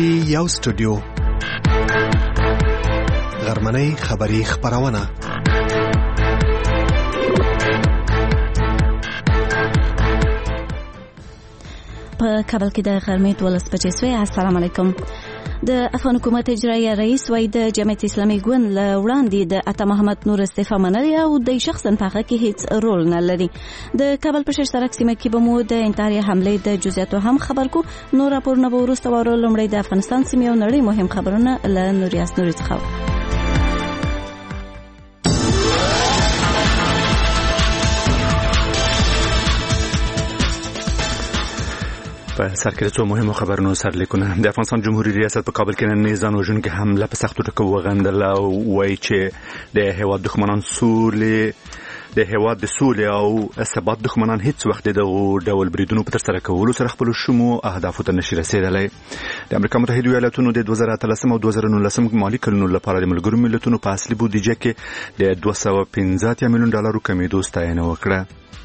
کې یو سټوډیو غرمنۍ خبری خبرونه په کابل کې د غرمې 12 بجې سوی. السلام علیکم. د افغان حکومت اجرایي رئیس وای د جمعیت اسلامي ګوند له وړاندې د عطا محمد نور استعفا منلې او د شخصا په هغه کې هیڅ رول نه لري. د کابل په شش سرک سیمه کې به مو د انتحاري حملې د جزئیاتو هم خبر کو. نور راپورونه به وروسته ورو لومړی د افغانستان سیمې او نړۍ مهم خبرونه له نوریاس نوري څخه. په سر کې څو مهمو خبرونو سرلیکونه. د افغانستان جمهوریت ریاست په کابل کې نن ځان وژونکې حمله په سختو ټکو وغندله او وایي چې د هېواد دښمنان د هېواد د سولې او ثبات دښمنان هیڅ وخت دغه ډول بریدونو په ترسره کولو سره خپل شومو اهدافو ته نشي رسیدلی. د امریکا متحده ایالاتونو د 2013 او 2019 مالي کلونو لپاره د ملګرو ملتونو په اصلي بودیجه کې د $215 میلیون کمیدو ستاینه وکړه.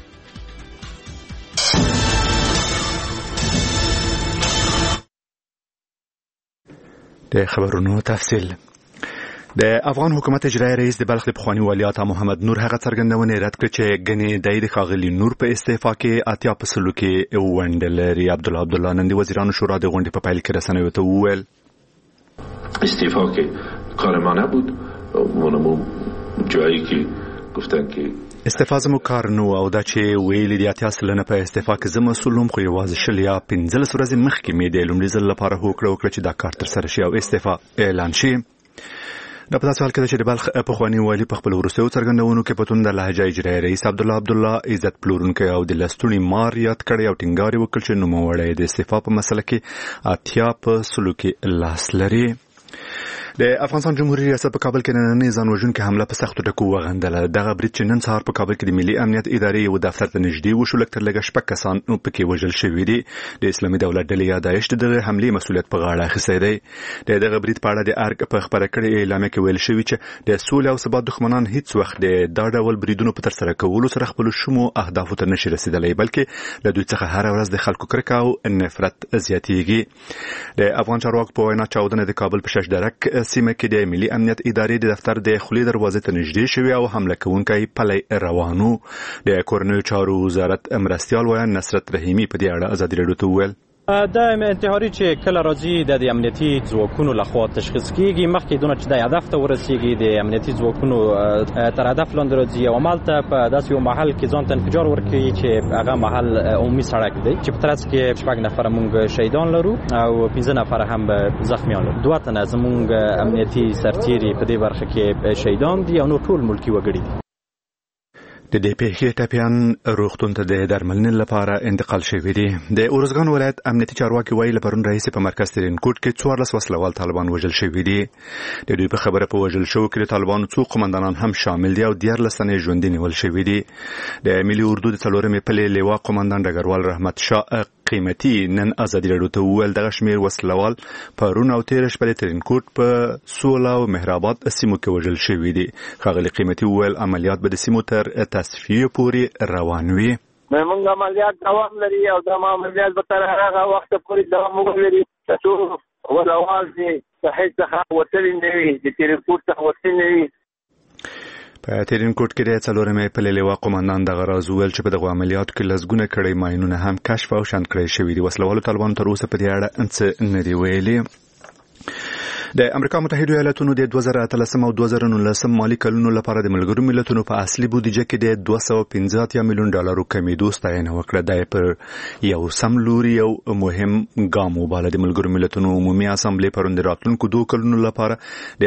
د خبرونو تفصیل. د افغان حکومت اجرایي رئیس د بلخ د پخواني والي عطا محمد نور هغه څرګندونه رد کړ چې ګنې د ښاغلي نور په استعفا کې 80% کې ونډه لري. عبدالله نن د وزیرانو شورا د غونډې په پیل کې رسنیو ته وویل استعفا کې کار ما نبود، منمو جایی که گفتن که استعفا زمو کار نو او دا چې ویلي د 80% په استعفا کې زمو مسولم خو یوازې شل یا 15 ورځې مخکې مې د لومړي ځل لپاره وکړه چې دا کار تر سره شي او استعفا اعلان شي. دا په داسې حال کې چې د بلخ پخواني والي په خپل وروستیو څرګندونو کې په توند لهجه اجرایي رئیس عبدالله عزت پلورونکی او د لستونی مار یاد کړی او ټینګار وکړ چې نوموړی د استعفا په مسله کې 80% کې لاس لري. د افغانستان جمهوریت ریاست په کابل کې نن ځان وژونکې حمله په سختو ټکو وغندله. دغه برید چې نن سهار په کابل کې د ملي امنیت ادارې یو دفتر ته نږدې وشو، لږ تر لږه 6 کسان پکې وژل شوي دي. د اسلامي دولت ډلې یا داعش دغه حملې مسؤلیت په غاړه اخیستی دی. دغه برید په اړه د ارګ په خبره کړې اعلامیه کې ویل شوي چې د سولې او ثبات دښمنان هیڅ وخت د دا ډول بریدونو په ترسره کولو سره خپل شومو اهدافو ته نشي رسیدلی، بلکې له دوی څخه هر ورځ د خلکو کرکه او نفرت زیاتېږي. د افغان چارواکو په وینا چاودنه د کابل په شش درک سیمه کې د ملي امنیت ادارې د دفتر د خولي دروازې ته نږدې شوی او حمله کوونکی پلی روانو. د کورنیو چارو وزارت مرستیال ویان نصرت رحیمی په دې اړه ازادي راډیو ته وویل د انتحاري چې کله راځي د امنیتي ځواکونو لخوا تشخیص کیږي، مخکې دونه چې د هدف ته ورسیږي د امنیتي ځواکونو تر هدف لاندې راځي او عملته په داسې یو محل کې ځان ته انفجار ورکوي چې هغه محل عمومي سړک دی چې په ترڅ کې 6 نفر موږ شهیدان لرو او 15 نفر هم زخمیان لرو. 2 تنه زموږ امنیتي سرتیري په دې برخه کې شهیدان دي او نور ټول ملکی وګړي دي. د دې پیښې ټپیان روغتون ته د درملنې لپاره انتقال شوي دي. د اورزګان ولایت امنیتي چارواکي وایي له پرون راهیسې په مرکز ترینکوټ کې 14 وسلوال طالبان وژل شوي دي. د دوی په خبره په وژل شوو کې د طالبانو څو قومندانان هم شامل دي او 14 تنه ژوندي نیول شوي دي. د ملي اردو د 4مې پلې لیوا قومندان ډګروال رحمت شاه قیمتي نن ازادي راډیو ته وویل دغه شمیر وسلوال پرون او تیر شپه د ترینکوټ په سولا او مهرآباد سیمو کې وژل شوي دي. ښاغلي قیمتي وویل عملیات به د سیمو تر تصفیه پورې روان وي. موږ عملیات دوام لري او دا عملیات به تر هغه وخت پورې دوام وکړي چې ولوال دي صحیح څخه وتلی نه وي د ترینکوټ څخه وتلی نه وي. په ترینکوټ کې د 4مې پلې لیوا قومندان دغه راز وویل چې په دغه عملیاتو کې لسګونه کړۍ ماینونه هم کشف او شنډ کړی شوي دي. وسلوالو طالبانو تر اوسه په دې اړه څه نه دي ویلي. د امریکا متحده ایالاتونو د 2013 او 2019 مالي کلونو لپاره د ملګرو ملتونو په اصلي بودیجه کې د $215 میلیون کمیدو ستاینه وکړه. دا پر یو سم لوري یو مهم ګام وباله. د ملګرو ملتونو عمومي اسامبلې پرون د راتلونکو 2 کلونو لپاره د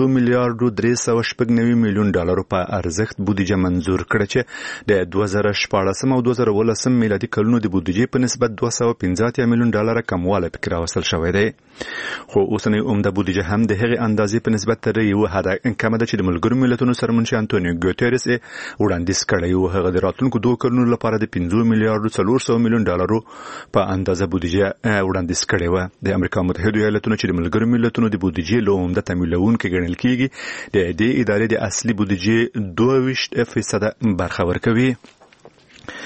$5.389 میلیون په ارزښت بودیجه منظور کړه چې د 2014 او 2018 میلادي کلونو د بودیجې په نسبت $215 میلیون کموالی پکې راوستل شوی دی. خو اوسنۍ عمده بودیجه هم د هغې اندازې په نسبت تر یو حد کمه ده چې د ملګرو ملتونو سرمنشي انټونیو ګوتریس وړاندیز کړی و. هغه د راتلونکو 2 کلونو لپاره د $5.4 میلیون په اندازه بودیجه وړاندیز کړی و. د امریکا متحده ایالاتونو چې د ملګرو ملتونو د بودیجې له عمده تمویلونکو ګڼل کیږي د دې ادارې د اصلي بودیجې 22% برخه ورکوي.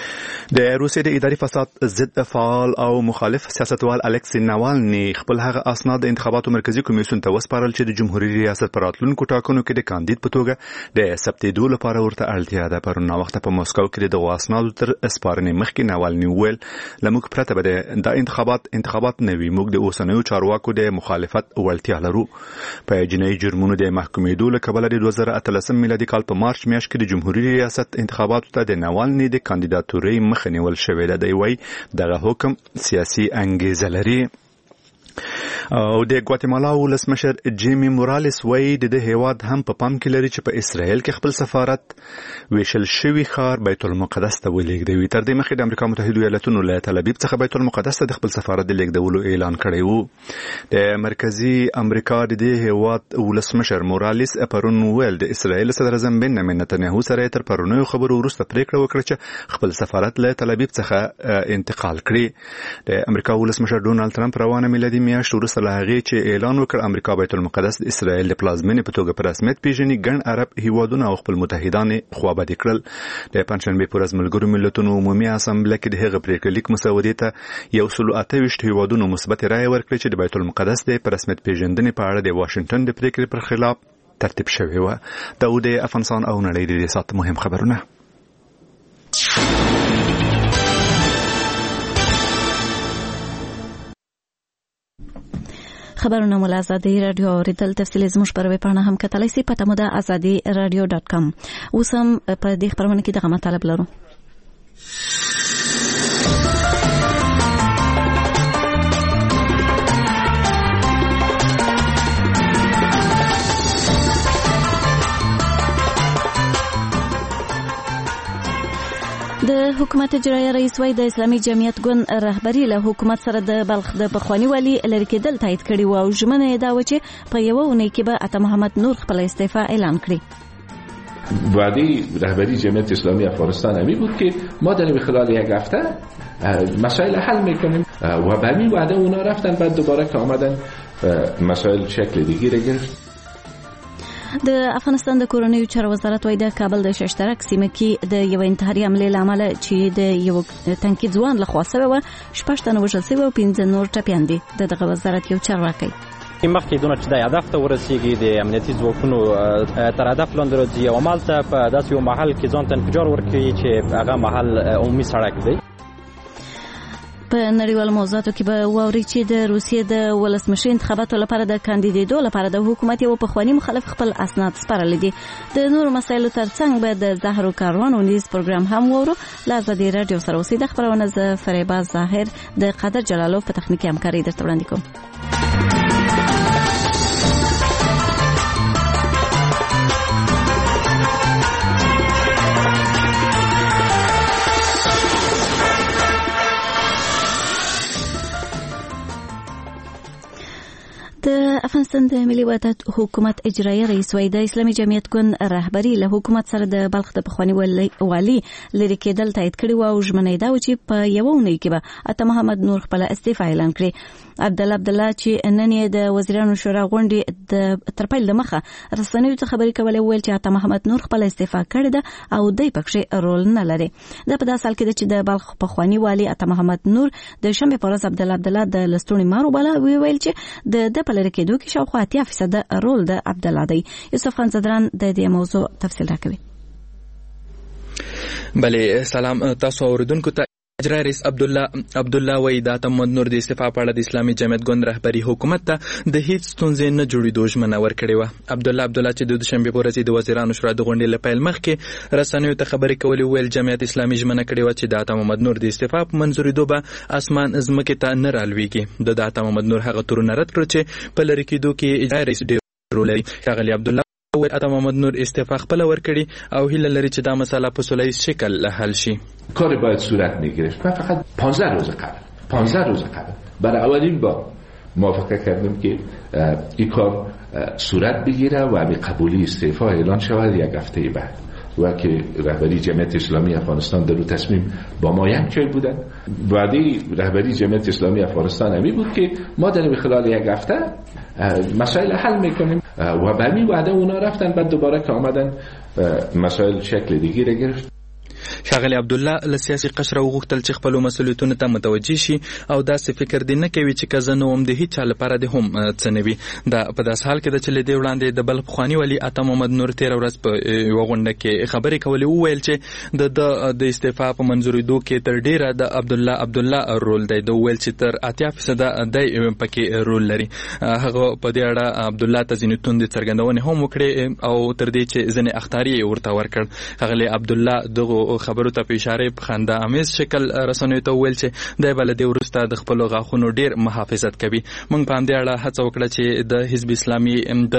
د روسیې د اداري فساد ضد فعال او مخالف سیاستوال الکسی ناوالني خپل هغه اسناد د انتخاباتو مرکزی کمیسیون ته وسپارل چې د جمهوریت ریاست پر راتلونکو ټاکنو کې د کاندید په توګه د ثبتېدو لپاره ورته اړتیا ده. پرون وخت په مسکو کې د اسنادو تر اسپارنې مخکې ناوالني ویل لموږ پرته به د انتخابات نوي موږ د اوسنیو چارواکو د مخالفت وړتیا لرو. په جنایي جرمونو د محکومېدو له کبله د 2013 میلادي کال په مارچ میاشت کې د جمهوریت ریاست انتخاباتو ته د ناوالني د کاندیداتورۍ خنیول شوی ده. دی وای دغه حکم سیاسي انګیزه لري. او د ګواتیمالا ولسمشر جیمی مورالس وای د هیواد هم په پام کې لري چې په اسرائیل کې خپل سفارت ویشل شوی ښار بیت المقدس ته ولېږدوي. تر دې مخکې د امریکا متحده ایالاتونو له تل ابیب څخه بیت المقدس ته د خپل سفارت د لیږدولو اعلان کړی وو. د مرکزی امریکا د هیواد ولسمشر مورالس پرون ویل د اسرائیل صدر اعظم بنیامین نتنیاهو سره تر پرونیو خبرو وروسته پریکړه وکړه چې خپل سفارت له تل ابیب څخه انتقال کړي. د امریکا ولسمشر ډونالد ترامپ روانه میلادي میاشت وروسته له هغې چې اعلان وکړ امریکا بیت المقدس د اسرائیل د پلازمینې په توګه په رسمیت پیژني، ګڼ عرب هیوادونه او خپل متحدان خوابدي کړل. د پنځشنبې پر ورځ ملګرو ملتونو عمومي اسامبله کې د هغه پریکړه لیک مسودې ته 128 هیوادونو مثبت رایه ورکړه چې د بیت المقدس د رسمیت پیژندنې په اړه د واشنگټن د پریکړې پر خلاف ترتیب شوی و. دا د افغانستان او نړۍ د سات مهم خبرونه. خبرونه مو له ازادي رادیو اوریدل. تفصیلي زموږ پر ویب پاڼه هم کتلای شئ. پته مو ده azadiradio.com. اوس هم په دې خبرونه کې دغه مطالب لرو. د حکومت اجرایه رئیس وای د اسلامي جمعیت ګوند رهبری له حکومت سره د بلخ د پخوانی والی لری کېدل تایید کړي و او ژمنه دا و چې په یوه اونۍ کې به عطا محمد نور خپل استعفا اعلان کړي. وعده رهبری جمعیت اسلامی افغانستان همی بود که ما داریم خلال یک هفته مسائل حل میکنیم و به همین وعده اونا رفتن، بعد دوباره که آمدن مسائل شکل دیگه را گرفت. د افغانستان د کورنیو چارو وزارت وای د کابل د ششترک سیمه کې د یو انتحاري حملې لامل چې د یو تنکي ځوان لخوا شوی و 6 تنه وژل شوي او 15 نور ټپیان دي. دغه وزارت یو چارواکي مخکې دونه چې د هدف ته ورسیږي د امنیتي ځواکونو تر هدف لاندې راځي او عملته په داسې یو محل کې ځان ته انفجار ورکوي چې هغه محل عمومي سړک دی. په نړیوالو موضوعاتو کې به واوري چې د روسیې د ولسمشر انتخاباتو لپاره د کاندیدېدو لپاره د حکومت یو پخوانی مخالف خپل اسناد سپارل دي. د نورو مسایلو ترڅنګ به د زهرو کاروان او نیز پروګرام هم وورو. له ازادي رادیو سره اوسې د خبرونه ز فریبا ظاهر د قادر جلالوف په تخنیکي همکاري درته وړاندې کوم. د افغانستان د ملي وحدت حکومت اجرایه رئیس وای د اسلامي جمعیت ګوند رهبری له حکومت سره د بلخ د پخوانی والی لری کېدل تایید کړي و او ژمنه دا و چې په یو اونۍ کې به عطا محمد نور خپل استعفا اعلان کړي. عبدالله چې نن د وزیرانو شورا غونډې د ترپایل د مخه رسنیو ته خبرې کولې ویل چې عطا محمد نور خپل استعفا کړی ده او دای پکې رول نه لري. دا په داسې حال کې چې د بلخ پخوانی والی عطا محمد نور د شنبه پر ورځ عبدالله د لستونی مارو بلا ویل چې د پلر کېدو کې شاوخوا 80% رول د عبدالله دی. یوسف خان زدران د دې موضوع تفصیل راکوي. بله سلام تاسو اوریدونکو ته. اجرایه رئیس عبدالله وای د عطا محمد نور د استعفا په اړه د اسلامي جمعیت ګوند رهبری حکومت ته د هیڅ ستونزې نه جوړېدو ژمنه ورکړې وه. عبدالله چې د دوشنبې په ورځ د وزیرانو شورا د غونډې له پیل مخکې رسنیو ته خبرې کولې ویل جمعیت اسلامي ژمنه کړې وه چې د عطا محمد نور د استعفا په منظورېدو به اسمان ځمکې ته نه رالویږي. د عطا محمد نور هغه تورونه رد کړو چې په لرې کېدو کې اجرایه رئیس ډېر رول لري. ښاغلي عبدالله ویل عطا محمد نور استعفا خپله ورکړي او هیله لري چې دا مسئله په سوله ییز شکل حل شي. کار باید صورت میگرفت. من فقط 15 روز قبل برای اولین بار موافقه کردم که این کار صورت بگیره و به قبولی استعفا اعلان شود یک هفته بعد و که رهبری جمعیت اسلامی افغانستان در تصمیم با ما همچنین بودن. وعده رهبری جمعیت اسلامی افغانستان همی بود که ما در خلال یک هفته مسائل حل میکنیم و به همین وعده اونا رفتن، بعد دوباره که آمدن مسائل شکل دیگه را گرفت. ښاغلی عبدالله له سیاسي قشره وغوښتل چې خپلو مسؤلیتونو ته متوجه شي او داسې فکر دې نه کوي چې که زه نه وم د هېچ چا لپاره دې هم څه نه وي. دا په داسې حال کې ده چې له دې وړاندې د بلخ پخواني والي عطا محمد نور تېره ورځ په یوه غونډه کې خبرې کولې، وویل چې د استعفا په منظورېدو کې تر ډېره د عبدالله رول دی. د وویل چې تر 80% دی پکې رول لري. هغه په دې اړه عبدالله ته ځینې توندې څرګندونې هم وکړې او تر دې چې ځینې اخطاري یې ورته ورکړ. ښاغلی عبدالله دغو خبرو ته په اشاره په خندا امیز شکل رسنیو ته وویل چې دی به له دې وروسته د خپلو غاښونو ډېر محافظت کوي. موږ په همدې اړه هڅه وکړه چې د حزب اسلامي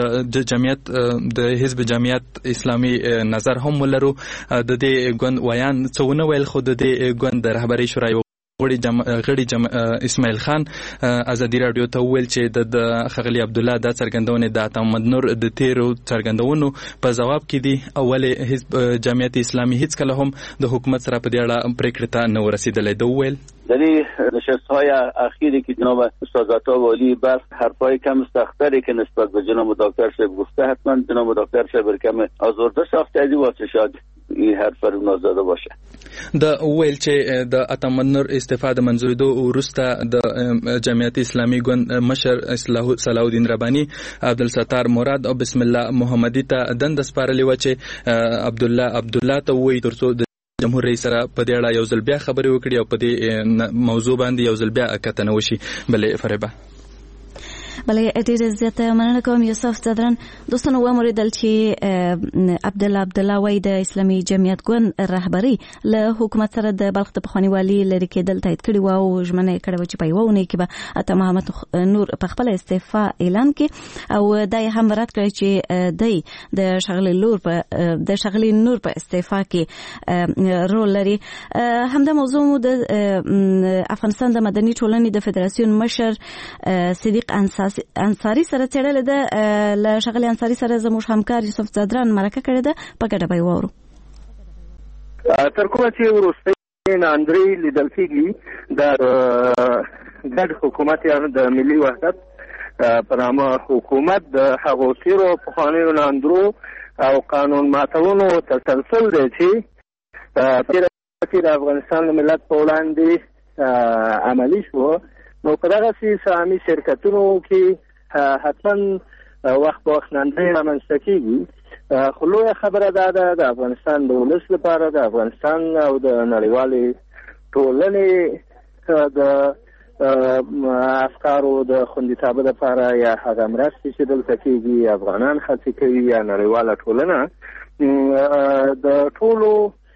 د حزب جمعیت اسلامي نظر هم ولرو. د دې ګوند ویان څه ونه ویل، خو د دې ګوند د رهبرۍ شورای غړي اسماعیل خان ازادي راډیو ته وویل چې د ښاغلي عبدالله دا څرګندونې د عطا محمد نور د تیرو څرګندونو په ځواب کې دي. ولې حزب جمعیت اسلامي هیڅکله هم د حکومت سره په دې اړه پرېکړې ته نه ورسېدلی. ده وویل در این نشست‌های اخیری که جناب استاد عطا والی بلخ حرفای کم سختری که نسبت به جناب دکتر صاحب گفته، حتما جناب دکتر صاحب کم آزرده ساخته ازی واسه شاید این حرف رو نازده باشه. د ویل چې د عطا محمد نور استعفا د منظورېدو وروسته د جمعیت اسلامي ګوند مشر صلاح الدین رباني، عبدالستار مراد او بسم الله محمدي ته دنده سپارلې وه چې عبدالله ته ووایي تر څو د جمهور رئیس سره په دې اړه یو ځل بیا خبرې وکړي او په دې موضوع باندې یو ځل بیا کتنه وشي. بلې فریبه بله ډیره زیاته مننه کوم یوسف صدران. دوستانو وموریدل چې عبدالله وای د اسلامي جمعیت ګوند رهبري له حکومت سره د بلخ د پخواني والي لري کېدل تایید کړي و او ژمنه یې کړې وه چې په یوه اونۍ کې به عطا محمد نور په خپله استعفا اعلان کړي او دا یې هم رد کړی چې دی د ښاغلي نور په استعفا کې رول لري. همدا موضوع مو د افغانستان د مدني ټولنې د فدراسیون مشر صدیق انصاری سره څېړلې ده. له ښاغلي انصاري سره زموږ همکار یوسف صدران مرکه کړې ده، په ګډه به یې واورو. تر کومه چې وروستۍ ناندرۍ لیدل کېږي د ګډ حکومت یعنې د ملي وحدت په نامه حکومت د هغو تېرو پخوانیو ناندرو او قانون ماتونو تسلسل دی چې تېره کې د افغانستان د ملت په وړاندې عملي شو. نو په دغسې سهامي شرکتونو کې حتما وخت په وخت ناندرۍ رامنځته کېږي. خو لویه خبره دا ده د افغانستان د ولس لپاره، د افغانستان او د نړیوالې ټولنې د افکارو د خوندیتابه لپاره یا هغه مرستې چې دلته کېږي افغانان هڅې کوي یا نړیواله ټولنه د ټولو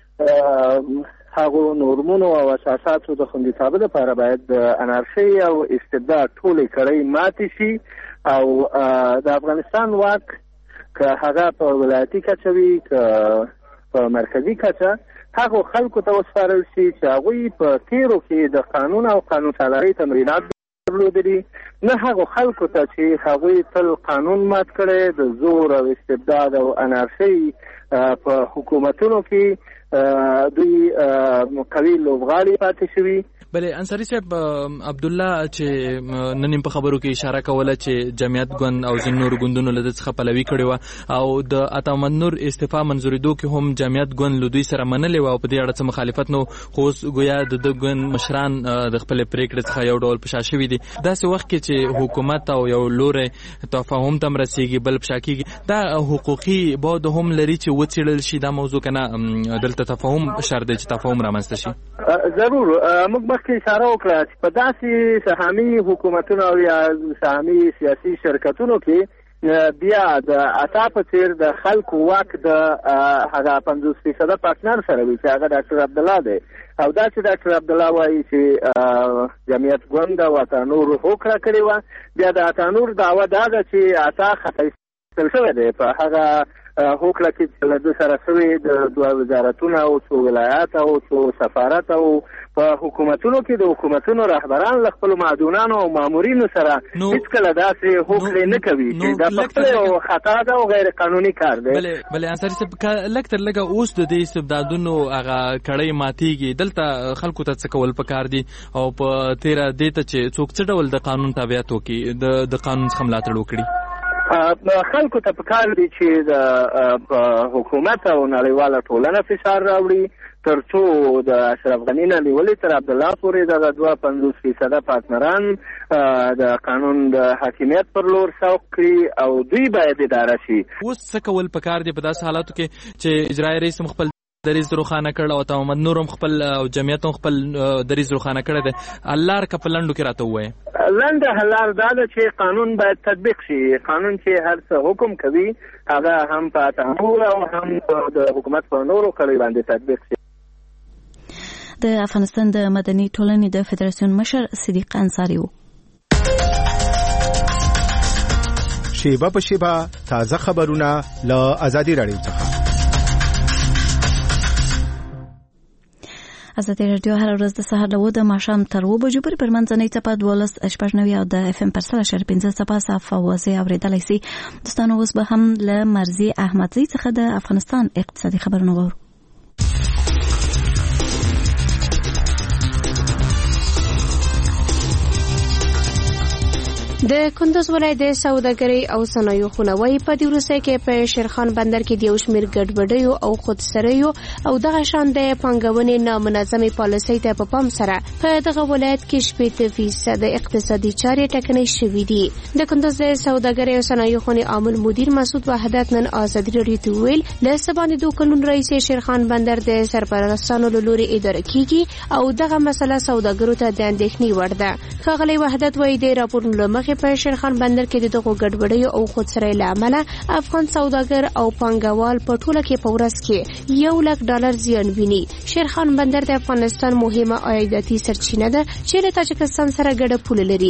هغو نورمونو او اساساتو د خوندیتابه لپاره باید د انارشۍ او استبداد ټولې کړۍ ماتې شي او د افغانستان واک که هغه په ولایتي کچه وي که په مرکزي کچه هغو خلکو ته وسپارل شي چې هغوی په تیرو کې د قانون او قانون سالارۍ تمرینات درلودلي، نه هغو خلکو ته چې هغوی تل قانون مات کړی د زور او استبداد او انارشۍ په حکومتونو کې دوی قوي لوبغاړي پاتې شوي. بله انصاري صاحب، عبدالله چې نن په خبرو کې اشاره کوله چې جمعیت ګوند او ځینو نورو ګوندونو له ده څخه پلوي کړې وه او د عطا محمد نور استعفا منظورېدو کې هم جمعیت ګوند له دوی سره منلې وه او په دې اړه څه مخالفت نه و، خو اوس ګویا د ده ګوند مشران د خپلې پرېکړې څخه یو ډول په شا شوي دي. داسې وخت کې چې حکومت او یو لوری تفاهم ته هم رسېږي بل په شا کېږي، دا حقوقي بعد هم لري چې وڅېړل شي دا موضوع که نه دلته تفاهم شرط دی چې تفاهم رامنځته شي؟ ضرور موږ مخکې اشاره وکړه چې په داسې سهامي حکومتونو او یا سهامي سیاسي شرکتونو کې بیا د عطا په څېر د خلکو واک د هغه 50% پارتنر سره وي چې هغه ډاکټر عبدالله دی او دا چې ډاکټر عبدالله وایي چې جمعیت ګوند او عطا نور هوکړه کړې وه، بیا د عطا نور دعوه دا ده چې عطا خطا ایستل شوی دی په هغه هوکړه کې چې له ده سره شوې د 2 وزارتونه او 2 ولایات او 2 سفارت او په حکومتونو کې د حکومتونو رهبران له خپلو معدونانو او مامورینو سره هېڅکله داسې هوکړې نه کوي چې دا په خپله یو خطا ده او غیر قانوني کار دی. بلې انصاري صاحب، لږ تر لږه اوس د دې استبدادونو هغه کړۍ ماتېږي، دلته خلکو ته څه کول پکار دي او په تېره دې ته چې څوک څه ډول د قانون تابعیت وکړي، د قانون څخه ملاتړ وکړي؟ خلکو ته پکار دي چې د حکومت او نړیواله ټولنه فشار راوړي ترڅو د اشرف غنی نه نیولې تر عبدالله پورې دغه 52% پارتنران د قانون د حاکمیت پر لور سوق کړي او دوی باید اداره شي. اوس څه کول پکار دی په داسې حالاتو کې چې اجرایي رئیس خپل دریز روخانه کړ او ته محمد نور هم خپل او جمعیت هم خپل دریز روخانه کړی دی؟ الله کا په لنډو کې راته ووایي. لنډه حلال دا ده چې قانون باید تطبیق شي. قانون چې هر څه حکم کوي هغه هم په تحمل او هم د حکومت په نورو کړي باندې تطبیق شي. د افغانستان د مدني ټولنې د فدراسیون مشر صدیق انصاری و. شیبه په شیبه تازه خبرونه له آزادي رادیو څخه. ازادي رادیو هر ورځ د سهار له 9 د ماښام تر 2 بجو پورې پر منځنۍ څپه 12.9 او د اف ام پر 15 څپه صفه وازه اوریدلای شي. دوستانو اوس به هم له مرزي احمدزي څخه د افغانستان اقتصادي خبرونه وورو. د کندوز ولایت د سوداګرۍ او صنایعو خونوي په دې ورسې کې په شیرخان بندر کې د یو شمېر ګډوډیو او خودسریو او دغه شان د پانګونې نامنظمې پالیسۍ ته په پام سره په دغه ولایت کې 80% اقتصادي چارې ټکنۍ شوې دي. د کندوز د سوداګرۍ او صنایعو خونې عامل مدیر مسعود وحدت نن آزادي رادیو ته ویل له سبانې 2 کلون رئیس شیرخان بندر د سرپرستانو له لوري اداره کیږي او دغه مسله سوداګرو ته د اندېښنې وړ ده. ښاغلی وحدت وایي د راپورونو له مخې په شیرخان بندر کې دغه ګډوډیو او خودسرۍ له امله افغان سوداګر او پانګوال په ټوله کې په ورځ کې $1,00,000 زیان ویني. شیرخان بندر د افغانستان مهمه عایداتي سرچینه ده چې له تاجکستان سره ګډه پوله لري.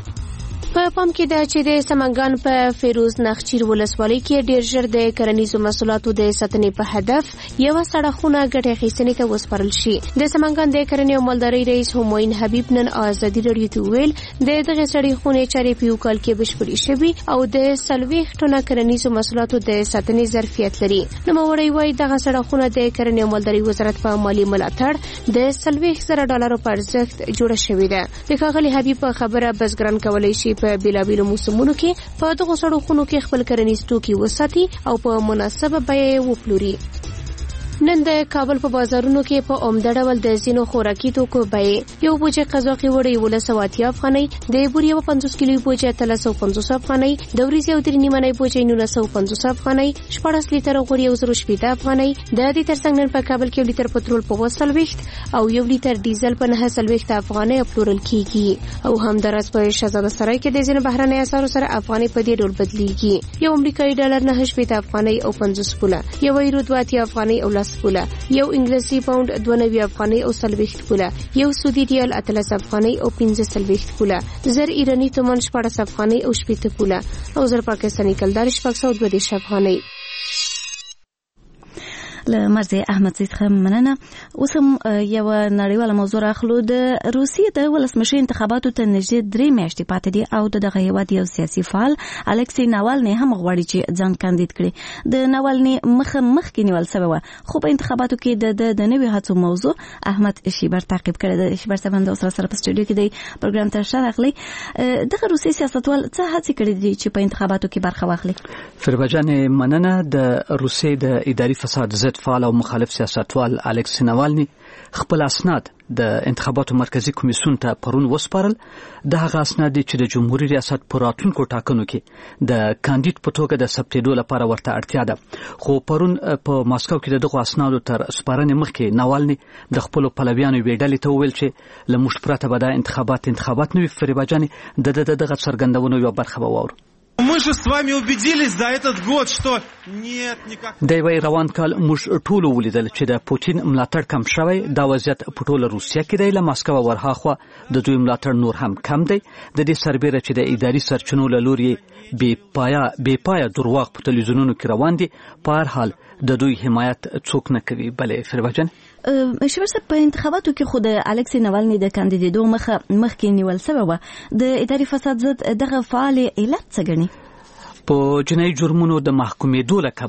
په پام کې ده چې د سمنګان په فیروز نخچیر ولسوالۍ کې ډیر ژر د کرنیزو محصولاتو د ساتنې په هدف یو سړکونه ګټه اخیستنې ته وسپارل شي. د سمنګان د کرنې او مالدارۍ رئیس همایون حبیب نن آزادي رادیو ته ویل د دغه سړکونو چارې په یو کال کې بشپړې شوي او د 40 ټنه کرنیزو محصولاتو د ساتنې ظرفیت لري. نوموړی وایي دغه سړکونه د کرنې او مالدارۍ وزارت په مالی ملاتړ د $40,000 په ارزښت جوړه شوې ده. د ښاغلي حبیب په خبره بزګران کولی شي په بیلابیلو موسمونو کې په دغه سړکونو کې خپل کرنیز توکي وساتي او په مناسبه بیه وپلوري. نن د کابل په بازارونو کې په عمده ډول د ځینو خوراکي توکو بیې یو بوجه قزاقي وړۍ 1980 افغانۍ، د بوري 50 کیلو بوجه 350 افغانۍ، د وریځو 3.5 بوجه 950 افغانۍ، 14 لیټر غوړي 180 افغانۍ. د دې ترڅنګ نن په کابل کې لیټر پټرول په 240 او یو لیټر ډیزل په 940 افغانۍ پلورل کیږي. او همدارس په شهزاده سرای کې د ځینو بهرنۍ اسعارو سره افغانۍ په دې ډول بدلیږي. یو امریکایي ډالر 980 افغانۍ او 50 پوله، یو یورو 80 افغانۍ او 10 پوله، یو انګلیسي پاوند 92 افغانۍ او 40 پوله، یو سعودي ریال 13 افغانۍ او 15 پوله، زر ایرانی تومان 14 افغانۍ او 80 پوله او زر پاکستاني کلدار 620 افغانۍ. لمرزي احمد زید څخه مننه. اوس هم یو نړیواله موضوع راخلو. د روسیې د ولسمشر انتخاباتو ته نږدې 3 میاشتې پاتې دي او دغه هیواد یو سیاسي فعال الکسی ناوالني هم غواړي چې ځان کاندید کړي. د ناوالني مخکې نیول شوی و، خو په انتخاباتو کې د نوې هڅو موضوع احمد شیبر تعقیب کړی دی. شیبر صاحب د سره په سټوډیو کې دی پروګرام ته شارخلی. دغه روسي سیاستوال څه هڅې کړې دي چې په انتخاباتو کې برخه واخلي؟ فربجان مننه. د روسي د اداري فساد ضد فعال او مخالف سیاستوال الکسی ناوالني خپل اسناد د انتخاباتو مرکزی کمیسیون ته پرون وسپارل. د هغه اسناد چې د جمهوریت ریاست پر راتلونکو ټاکنو کې د کاندید په توګه د ثبتېدو لپاره ورته اړتیا ده. خو پرون په ماسکو کې د دغه اسنادو تر سپارنې مخکې ناوالني د خپل پلویانو ویډلې ته وویل چې له موږ پرته به د انتخابات نوي فریباجاني دغه څرګندونو یو برخه وورو. Мы же с вами убедились за этот год, что нет никак. د وی روان کال موږ ټول ولیدل چې د پوتین ملاتړ کم شوی. دا وضعیت په ټوله روسیا کې دی. له ماسکو ورهاخوا د دوی ملاتړ نور هم کم دی. د دې سربېره چې د اداري سرچینو له لوري بې پایه درواغ په تلویزیونونو کې روان دي، په هر حال د دوی حمایت څوک نه کوي. بلې فربجن شیبر صاحب په انتخاباتو کې خود الکسی ناوالني د کاندیدېدو مخکې نیول شوی و. د اداري فساد ضد دغه فعال علت څه ګڼي؟ په جنایي جرمونو د محکومېدو له کبله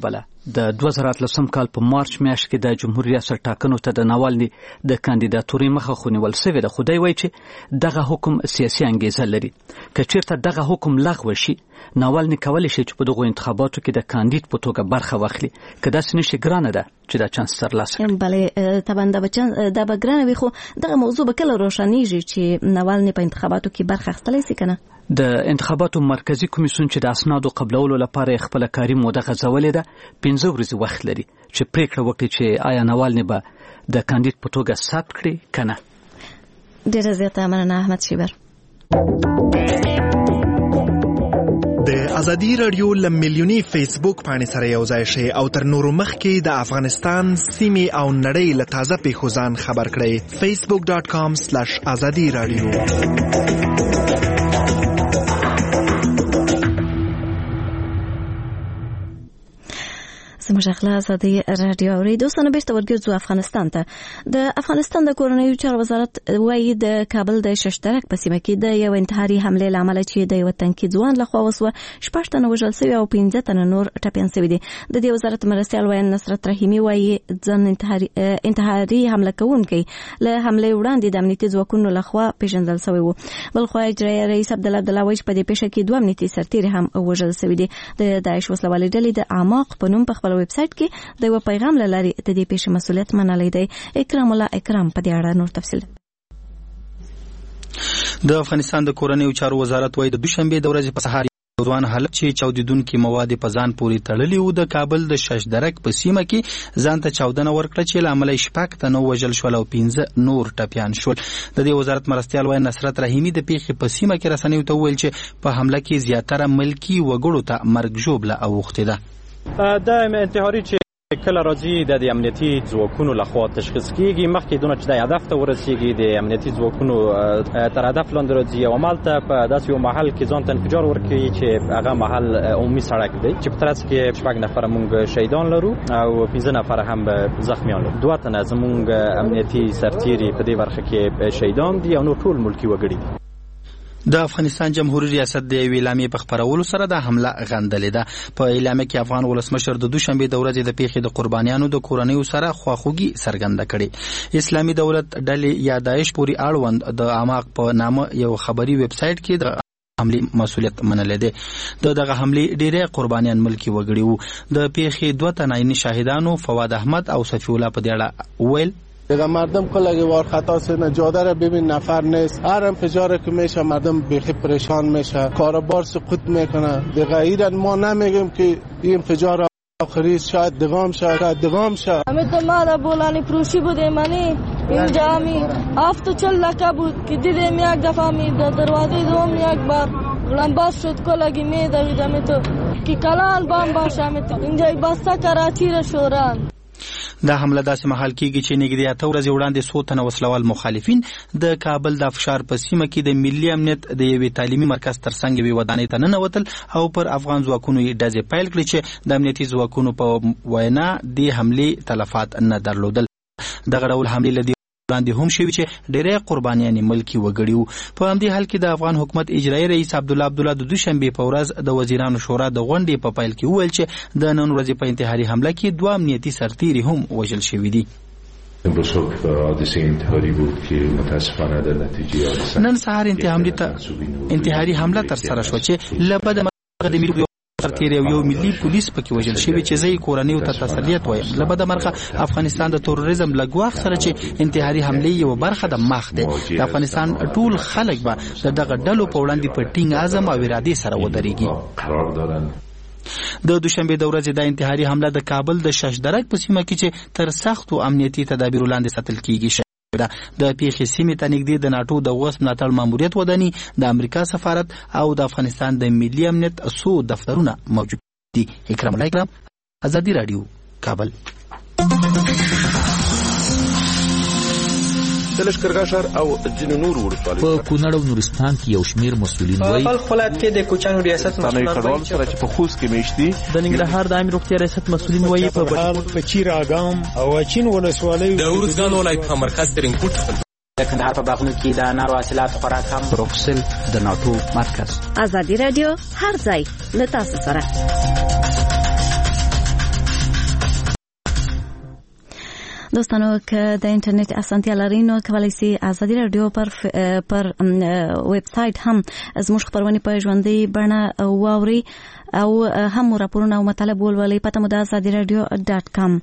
د 2013 کال په مارچ میاشت کې د جمهوریت ریاست ټاکنو ته د ناوالني د کاندیداتوري مخه خونیول شوې ده. خدای وایي چې دغه حکم سیاسي انګیزه لري. که چیرته دغه حکم لغوه شي ناوالني کولی شي چې په دغو انتخاباتو کې د کاندید په توګه برخه واخلي. که داسې نشي ګرانه ده چې دا چانس ترلاسه کړي. بله طبعا دا به ګرانه وي، خو دغه موضوع به کله روښانیږي چې ناوالني په انتخاباتو کې برخه اخیستلی شي که نه؟ د انتخاباتو مرکزی کمیسیون چې د اسنادو قبلولو لپاره خپل کاري موده غځولې ده 15 ورځې وخت لري چې پریکړه وکړي چې آیا ناوالني به د کاندید په توګه ثبت کړي که نه. ډېره زیاته مننه احمد شیبر. د ازادي رادیو لملیونی فیسبوک باندې سره یو ځای شي او تر نورو مخکې د افغانستان سیمې او نړۍ له تازه پیښو ځان خبر کړئ. facebook.com/azadi radio. زموږ اخلاق ازادي رادیو اوریدونکو بیرته ورګرځو افغانستان ته. د افغانستان د کورنیو چارو وزارت وایي د کابل د ششترک په سیمه کې د یو انتحاري حمله لامل چې د یو تنکي ځوان لخوا وسوه 6 تنه وژل شوي او 15 تنه نور ټپیان شوي دي. د دې وزارت مرستیال وایي نصرت رحیمي وایي ځان انتحاري حمله کوونکی له حمله وړاندې د امنیتي ځواکونو لخوا پیژندل شوی و. بلخو اجرایي رئیس عبدالله وایي په دې پیښه کې 2 امنیتي سرتیري هم وژل شوي دي. د داعش وسلوالې ډلې د اعماق په نوم په خپل ویب سایټ کې د یو پیغام لري د دې پیښې مسؤلیت منلای دی. اکرام الله اکرام په دې اړه نور تفصیل. د افغانستان د کورنیو چارو وزارت وایي د دوشنبه د ورځې په سهار ځوان حالت چې چاودیدونکو مواد په ځان پورې تړلي وو د کابل د ششدرک په سیمه کې ځان ته چاودنه ورکړه چې لامل شپږ تنه وژل شول او 15 نور ټپیان شول. د دې وزارت مرستیال وایي نصرت رحیمي د پیښې په سیمه کې رسنیو ته وویل چې په حمله کې زیاتره ملکی وګړو ته مرګ ژوبله اوښتې ده. د انتحاري چې کله راځي د امنیتي ځواکونو لخوا تشخیص کیږي مخکې دونه چې د هدف ته ورسیږي د امنیتي ځواکونو تر هدف لاندې راځي او مالته په داسې یو محل کې ځان ته انفجار ورکوي چې هغه محل عمومي سړک دی چې په ترڅ کې 6 نفر موږ شهیدان لرو او 15 نفر هم زخمیان لرو. 2 تنه زموږ امنیتي سرتیري په دې برخه کې شهیدان دي او نور ټول ملکی وګړي دي. د افغانستان جمهوریت ریاست د اعلامیې په خبرولو سره د حمله غندلې ده. په اعلامیه کې افغان ولسمشر د دوشنبه د ورځې د پیښې د قربانیانو د کورنیو سره خواخوږي څرګنده کړې. اسلامي دولت ډلې یا داعش پورې اړوند د اعماق په نامه یو خبري ویب سایټ کې د حمله مسؤلیت منلې ده. دغه حمله ډېرې قربانیان ملکی وګړي وو. د پیښې 2 تنه شاهدانو فواد احمد او صفی الله په دې اړه ویل دیگه مردم کل اگه وار خطا سه جاده رو ببین نفر نیست، هر انفجاری که میشه مردم بیخی پریشان میشه، کاروبار سقوط میکنه. دیگه ایران ما نمیگیم که این انفجار آخری شاید دوام شه. همه تو ما بولانی پروشی بوده منی اینجا می 7-4 لکه بود که دیدیم یک دفعه می دروازه دوم یک بار لنباز شد کلگی می دویدم تو که کلان بام باشه اینجا بسته کراچی را شوران. دا حمله داسې محل کېږي چې نږدې 8 ورځې وړاندې 100 تنه وسلوال مخالفین د کابل د فشار په سیمه کې د ملي امنیت د یوې تعلیمي مرکز ترڅنګ یوې ودانۍ ته ننوتل او پر افغان ځواکونو یې ډزې پیل کړې چې د امنیتي ځواکونو په وینا د حملې تلفات نه درلودل. دغه ډول حملې له وړاندې هم شوي چې ډېرې قربانیانې ملکی وګړي وو. په همدې حال کې د افغان حکومت اجرایي رئیس عبدالله د دوشنبې په ورځ د وزیرانو شورا د غونډې په پیل کې وویل چې د نن ورځې په انتحاري حمله کې 2 امنیتي سرتیري هم وژل شوي دي. امروز صبح حادثه انتحاری بود که متاسفانه در نتیجه حادثه نن سهار انتحاري حمله ترسره شوه چې له بده مرغه د ملي سرتیري او یو ملي پولیس پکې وژل شوی چې زې کورنیو ته تسلیت وایم. له بده مرغه افغانستان د تروریزم لګواخ سره چې انتحاري حمله یو برخه د مخ ده. د افغانستان ټول خلک به دغه ډلو په وړاندې په ټینګ عزم او اراده سره ودرېږي. قرار دارن د دوشنبه د ورځې د انتحاري حمله د کابل د ششدرک په سیمه کې چې تر سختو امنیتي تدابیرو لاندې ساتل کیږي د پیښې سیمې ته نږدې د ناټو د اوس ملاتړ ماموریت وداني، د امریکا سفارت او د افغانستان د ملي امنیت څو دفترونه موجود دي. اکرام الله اکرام، ازادي رادیو، کابل. د لښکرګاه ښار او ځینو نورو ولسوالیو په کونړ او نورستان کې یو شمېر مسؤلین وایي په ولایت کې د کوچانو ریاست مسؤلین وایي چې په خوست کې میشتي د ننګرهار د عامه روغتیا ریاست مسؤلین وایي په چیر اګام او اچین ولسوالیو د ورزګان ولایت په مرکز ترنګوټ د کندهار په باغونو کې د انارو حاصلات خوراک هم بروکسل د ناټو مرکز. ازادي رادیو هر ځای له تاسو سره. دوستانو که د انټرنیټ اسانتیا لرئ نو کولی شئ ازادي رادیو پر ویب سایټ هم زموږ خبرونه په ژوندۍ بڼه واوري او هم راپورونه او مطالب ولولئ. پته مو د ازادي رادیو .com.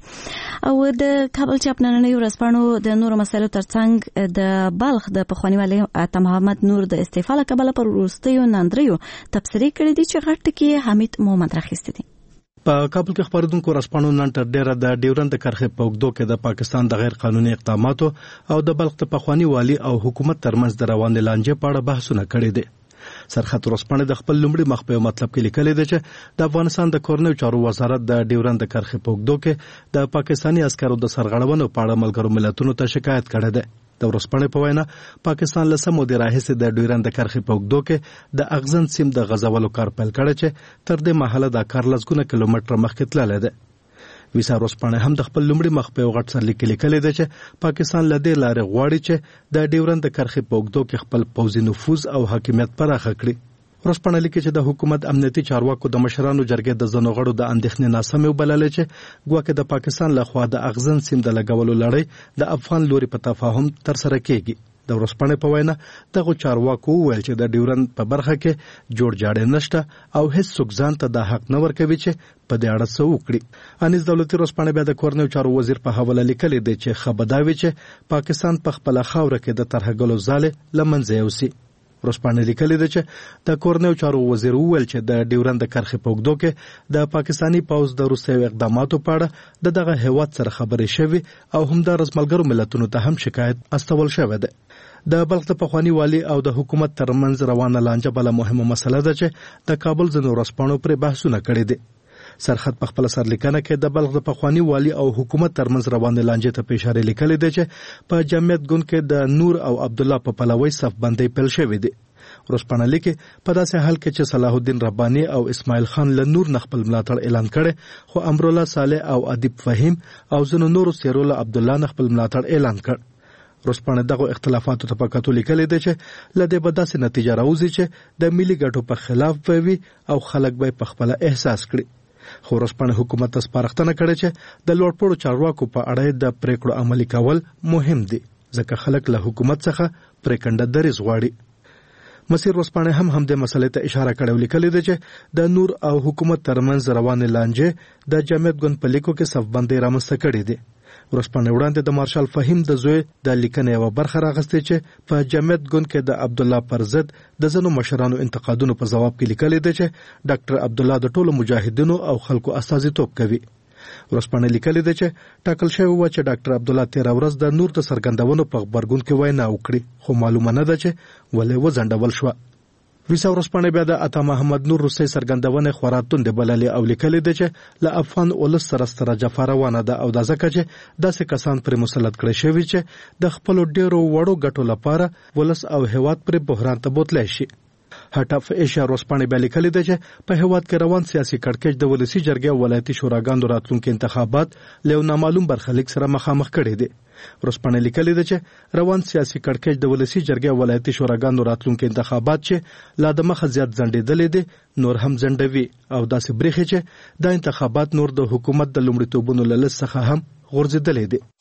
او د کابل چاپ نننۍ ورځپاڼو د نورو مسایلو ترڅنګ د بلخ د پخواني والي عطا محمد نور د استعفا له کبله پر وروستیو ناندریو تبصرې کړې دي چې غټ ټکي حمید محمد راخیستي دي. په کابل کې خبردونکو ورځپاڼو نن تر ډیره د ډیورند کرښې په اوږدو کې د پاکستان د غیر قانوني اقداماتو او د بلخ د پخواني والي او حکومت ترمنځ د روانې لانجې په اړه بحثونه کړي دي. سرخط ورځپاڼه د خپل لومړي مخ په مطلب کې لیکلي دی چې د افغانستان د کورنیو چارو وزارت د ډیورند کرښې په اوږدو کې د پاکستاني عسکرو د سرغړونو په اړه ملګرو ملتونو ته شکایت کړی دی. د ورځپاڼې په وینا پاکستان له سمو د راهیسې د ډیورند کرښې په اوږدو کې د اغزن سیم د غځولو کار پیل کړی چې تر دې مهاله دا کار لسګونه کیلومتره مخکې تللی دی. ویسا ورځپاڼه هم د خپل لومړي مخ په غټ سرلیک لیکلی دی چې پاکستان له دې لارې غواړي چې د ډیورند کرښې په اوږدو کې خپل پوځي نفوذ او حاکمیت پراخه کړي. ورځپاڼه لیکي چې د حکومت امنیتي چارواکو د مشرانو جرګې د ځینو غړو د اندېښنې ناسمې وبللې چې ګواکې د پاکستان لخوا د اغزن سیم د لګولو لړۍ د افغان لوري په تفاهم ترسره کیږي. د ورځپاڼې په وینا دغه چارواکو وویل چې د ډیورند په برخه کې جوړ جاړی نشته او هیڅ څوک ځان ته د حق نه ورکوي چې په دې اړه څه وکړي. انیس دولتي ورځپاڼه بیا د کورنیو چارو وزیر په حواله لیکلي دی چې خبرداوي چې پاکستان په خپل خاوره کې د ترهګلو ځاله لمنځه یوسي. ورځپاڼه لیکلي ده چې د کورنیو چارو وزیر وویل چې د ډیورند کرښې په اوږدو کې د پاکستاني پوځ د روسیې اقداماتو په اړه دغه هیواد سره خبرې شوي او همدارس ملګرو ملتونو ته هم شکایت استول شوی دی. د بلخ د پخواني والي او د حکومت ترمنځ روانه لانجه بله مهمه مسله ده چې د کابل ځینو ورځپاڼو پرې بحثونه کړي دي. سرخط په خپل سرلیکنه کې د بلخ د پخواني والي او حکومت ترمنځ روانه لانجې ته په اشاره لیکلي دی چې په جمعیت ګوند کې د نور او عبد الله په پلوي صف بندي پیل شوی دی. ورځپاڼه لیکي په داسې حال کې چې صلاح الدین رباني او اسماعیل خان له نور خپل ملاتړ اعلان کړي خو امرالله صالح او ادیب فهیم او ځینو نورو سیرول عبد الله خپل ملاتړ اعلان کړ. ورځپاڼه دغه اختلافاتو ته په کتو لیکلي دی چې له دې به داسې نتیجه راوځي چې د ملي ګټو په خلاف وي او خلک به په خپل احساس کړي. خو ورځپاڼه حکومت ته سپارښتنه کړې چې د لوړپوړو چارواکو په اړه د پریکړو عملي کول مهم دي ځکه خلک له حکومت څخه پریکنده دریځ غواړي. مسیر ورځپاڼه هم د مسلې ته اشاره کړې لیکلي دی چې د نور او حکومت ترمنځ روانه لانجې د جمعیت ګوند په لیکو کې صف بندي رامنځته کړې دي. ورځپاڼه وړاندې د مارشال فهیم د زوی د لیکنې یوه برخه راغستې چې په جمعیت ګوند کې د عبد الله پر ضد د ځینو مشرانو انتقادونو په ځواب کې لیکلي دی چې ډاکټر عبد الله د ټولو مجاهدینو او خلکو استازیتوب کوي. ورځپاڼه لیکلي دی چې ټاکل شوی و چې ډاکټر عبد الله 13 ورځ د نور د څرګندونو په خبرګون کې وینا وکړي خو معلومه نه ده چې ولې وځنډول شوه. ویسا ورځپاڼه بیا د عطا محمد نور روسي څرګندونه خورا توندې بللې او لیکلي دی چې له افغان ولس سره ستره جفا روانه ده او د ځکه چې داسې کسان پر مسلط کړي شوی چې د خپل ډیرو وړو ګټو لپاره ولس او هیواد پر بحران ته بوتلی شي. هټاف ایشیا ورځپاڼه بیا لیکلي دی چې په هیواد کې روان سیاسي کړکېچ د ولسی جرګې او ولایتي شوراګانو راتلونکي انتخابات له نامعلوم برخلیک سره مخامخ کړي دي. ورځپاڼه لیکلي ده چې روان سیاسي کړکېچ د ولسی جرګې او ولایتي شوراګانو راتلونکي انتخابات چې لا د مخه زیات ځنډېدلې دي نور هم ځنډوي او داسې برېښي چې دا انتخابات نور د حکومت د لومړیتوبونو له لست څخه هم غورځېدلې دي.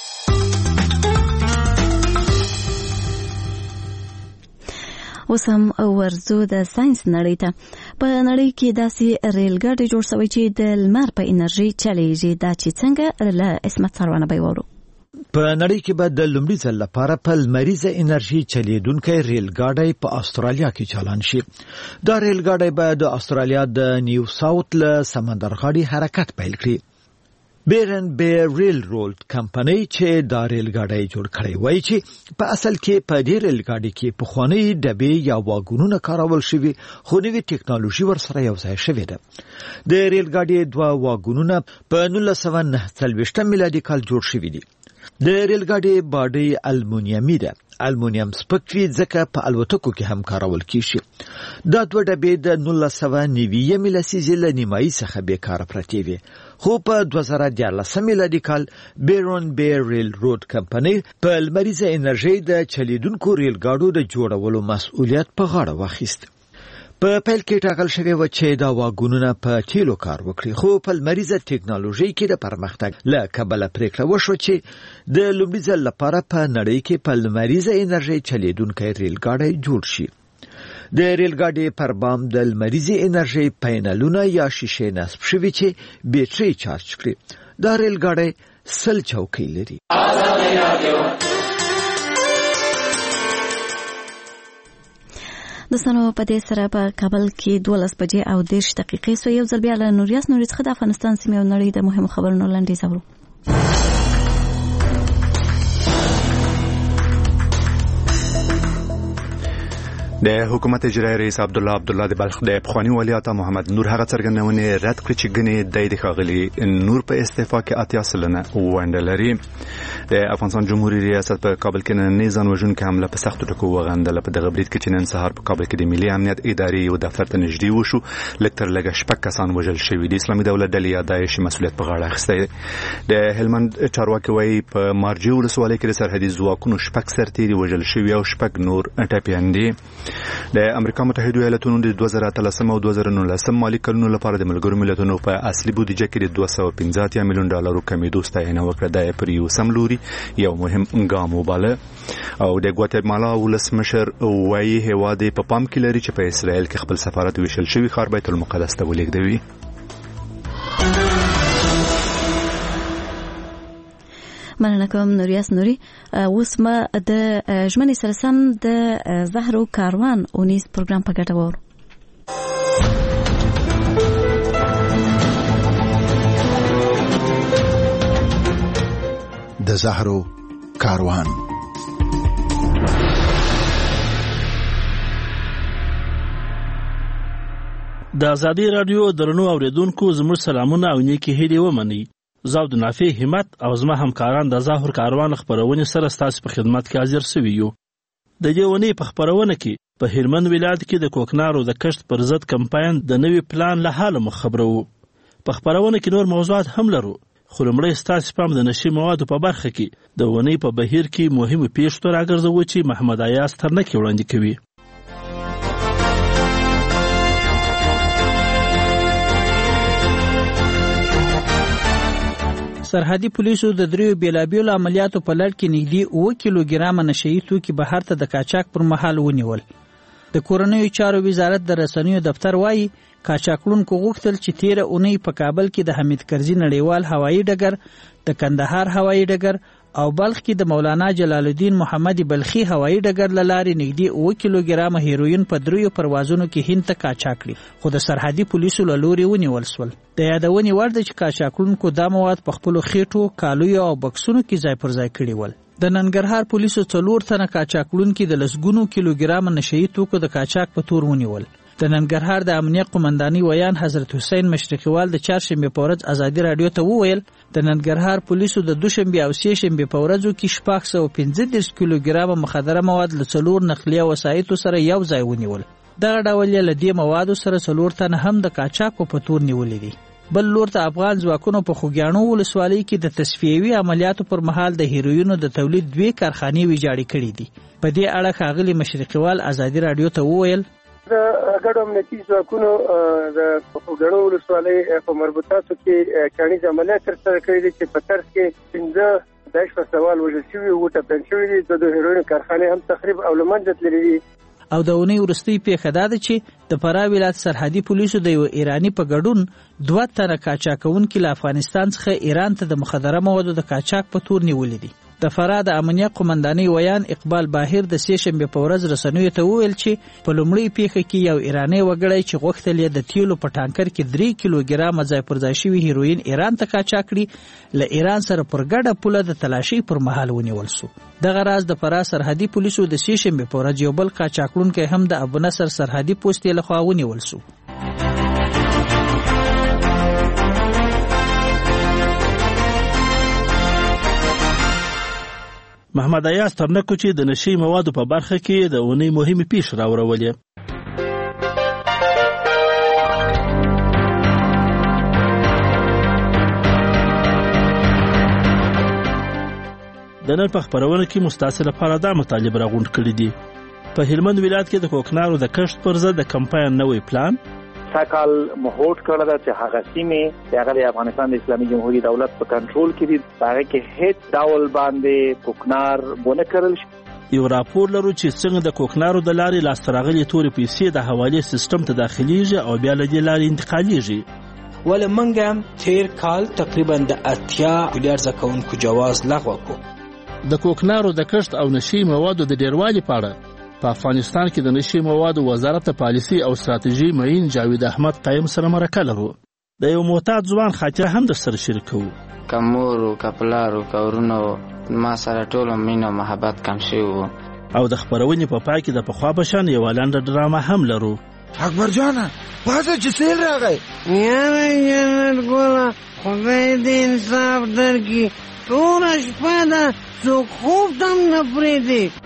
اوس هم ورزو د ساينس نړۍ ته. په نړۍ کې داسې ریل ګاډي جوړ شوی چې د لمر په انرژي چلیږي. دا چې څنګه له اسمت سروانه به وورو. په نړۍ کې به د لومړي ځل لپاره په لمریزه انرژي چلیدونکی ریل ګاډی په استرالیا کې چالان شي. دا ریل ګاډی به د استرالیا د نیو ساوث له سمندرغاړي حرکت پیل کړي. بیرن بیر ریل رولډ کمپنۍ چې دا ریل ګاډی جوړ کړی وایي چې په اصل کې په دې ریل ګاډي کې پخواني ډبې یا واګونونه کارول شوي خو نوې ټیکنالوژي ورسره یوځای شوې ده. د ریل ګاډي 2 واګونونه په 1949 میلادي کال جوړ شوي دي. د ریل ګاډي باډي المونیمي ده. المونیم سپک وي ځکه په الوتکو کې هم کارول کیږي. دا 2 ډبې د 1990 لسیزې له نیمایي څخه بیکاره پرتې وي. خو په 2014 میلادي کال بیرون بیر ریل روډ کمپنۍ په لمریزه انرژي د چلیدونکو ریل ګاډو د جوړولو مسؤلیت په غاړه واخیست. په پیل کې ټاکل شوی و چې دا واګونونه په تیلو کار وکړي، خو په لمریزه ټکنالوژي کې د پرمختګ له کبله پریکړه وشوه چې د لومړي ځل لپاره په نړۍ کې په لمریزه انرژي چلیدونکی ریل ګاډی جوړ شي. د ریل ګاډي پر بام د لمریزه انرژي پینلونه یا شیشې نصب شوي چې بیټري چارج کړي. دا ریل ګاډی 100 چوکۍ لري. د سنو په دې سره په کابل کې 12 بجې او 10 دقیقې سو یو ځل بیا له نوریاس نوري څخه د افغانستان سیمې او نړۍ د مهمو خبرونو لاندې زورو. د حکومت اجرایی رئیس عبدالله د بلخ د پخوانی والي عطا محمد نور هغه څرګندونه رد کړې چې ګنې د ښاغلي نور په استعفا کې 80 سلنه ونډه لري. د افغانستان جمهوریت ریاست په کابل کې نن ځان وژونکې حمله په سختو ټکو وغندله. په دغه برید کې چې نن سهار په کابل کې د ملي امنیت ادارې یو دفتر ته نږدې وشو، لږ تر لږه 6 کسان وژل شوي دي. اسلامي دولت ډلې یا داعش مسؤلیت په غاړه اخیستی. د هلمند چارواکي وایي په مارجې ولسوالۍ کې د سرحدي ځواکونو 6 سرتیري وژل شوي او 6 نور ټپیان دي. د امریکا متحده ایالاتونو د 2013 او 2019 مالي کلونو لپاره د ملګرو ملتونو په اصلي بودیجه کې د 215 میلیون ډالرو کمیدو ستاینه وکړه. د پریو سملوري یو مهم ګام وباله. او د ګواتیمالا ولسمشر وایي هیواد په پام کې لري چې په اسرائیل کې خپل سفارت ویشل شوی ښار بیت المقدس ته ولېږدوي. مننه کوم نوریاس نوري. اوس ما د ژمنې سره سم د زهرو کاروان اونیز پروګرام په ګټه وور. د زهرو کاروان. د ازادي رادیو درنو اوریدونکو زموږ سلامونه او نیکی هیلې ومنئ. زاو د نافع همت او زما همکاران د زهر کاروان خبرونه سره ستاسو په خدمت کې حاضر سوي یو. د دې ونې په خبرونه کې په هلمند ولایت کې د کوکنارو د کښت پر ضد کمپاین د نوي پلان له حاله مخبرو. په خبرونه کې نور موضوعات هم لرو، خو لومړی ستاسو پام د نشي موادو په برخه کې د ونې په بهیر کې مهمه پیښو راګرځوي چې محمد ایاز ترنکي وړاندې کوي. سرحدي پولیسو د دریو بیلابیلو عملیاتو په لړ کې نږدې 9 کیلوګرام نشئی توکي بهر ته د قاچاق پر مهال ونیول. د کورنیو چارو وزارت د رسنیو دفتر وایي قاچاقونکو غوښتل چې 13 اونۍ په کابل کې د حمید کرزي نړیوال هوایي ډګر، د کندهار هوایي ډګر او بلخ کې د مولانا جلال الدین محمدي بلخي هوایي ډګر لاري نږدې 9 کیلوګرام هیروین په دریو پروازونو کې هند ته قاچاق کړي، خو د سرحدي پولیسو له لوري ونیول شول. د یادونې وړ ده چې قاچاقونکو دا مواد په خپلو خېټو، کالیو او بکسونو کې ځای پر ځای کړي ول. د ننګرهار پولیسو 4 تنه قاچاقونکو د لسګونو کیلوګرام نشئی توکو د قاچاق په تور ونیول. د ننګرهار د امنیت قومنداني ویان حضرت حسین مشرقیوال د چهارشنبه په ورځ ازادي رادیو ته وویل د ننګرهار پولیسو د دوشنبه او سهشنبه په ورځو کې 615 کیلوګرام مخدره مواد له 4 نقلیه وسایطو سره یو ځای ونیول. دغه ډول له دې موادو سره 4 تنه هم د قاچاق په تور نیولې دي. بل لور ته افغان ځواکونو په خوګیاڼو ولسوالۍ کې د تصفیوي عملیاتو پر مهال د هیروینو د تولید 2 کارخانې ویجاړې کړې دي. په دې اړه ښاغلي مشرقیوال ازادي رادیو ته وویل د ګډو امنیتي ځواکونو د خوګیاڼو ولسوالۍ په مربوطاتو کې کاڼي عملیات ترسره کړي دي چې په ترڅ کې 15 داعش په سوال وژل شوي او ټپیان شوي دي. د هیروین کارخانې هم تخریب او له منځه تللي دي. او د اونۍ وروستۍ پیښه دا ده چې د فراه ولایت سرحدي پولیسو د یو ایرانی په ګډون 2 تنه قاچاقونکي له افغانستان څخه ایران ته د مخدره موادو د قاچاق په تور نیولې دي. د فراه د امنیت قومنداني ویان اقبال باهر د سهشنبه په ورځ رسنیو ته وویل چې په لومړۍ پیښه کې یو ایرانی وګړی چې غوښتل یې د تیلو په ټانکر کې 3 کیلوګرام ځای پر ځای شوي هیروین ایران ته قاچاق کړي، له ایران سره پر ګډه پوله د تلاشي پر مهال ونیول شو. دغه راز د فراه سرحدي پولیسو د سهشنبه په ورځ یو بل قاچاقونکی هم د ابو نصر سرحدي پوسټ لخوا ونیول شو. محمد ایاز ترنکو چې د نشي موادو په برخه کې د اونۍ مهمه پیښه راوړولې. د نن په خبرونه کې مستعصل لپاره دا مطالب راغونډ کړي دي. په هلمند ولایت کې د کوکنارو د کښت پر ضد د کمپاین نوې پلان ساکال مهوټ کړل دا چې هغه سیمې چې هغه د افغانستان د اسلامي جمهوریت دولت په کنټرول کې دي هغه کې هیڅ ډول باندې کوکنار ونه کړل شي. یو راپور لرو چې څنګه د کوکنارو د لارې لاسته راغلي تورې پیسې د حوالې سیستم ته داخليږي او بیا له دې لارې انتقالېږي. ول منګم تیر کال تقریبا د 80 میلیارډ زکونکو جواز لغوه کو. د کوکنارو د کښت او نشي موادو د ډیروالي په اړه په افغانستان کې د نشي موادو وزارت پالیسي او ستراتیژي معین جاوید احمد قایم سره مرکه لرو. د یو معتاد ځوان خاطره هم د سره شریکو. کمورو کپلارو کورونو ما سره ټول مینه محبت کم شي وو. او د خبرونې په پای کې د پخوا بشان یو لاندې ډرامه هم لرو. اکبر جانه پاتې چې سیل راغی یاره جنت ګوله خدای دې انصاف درکړي ټوله شپه ده څوک خوب هم نه پرېږدي.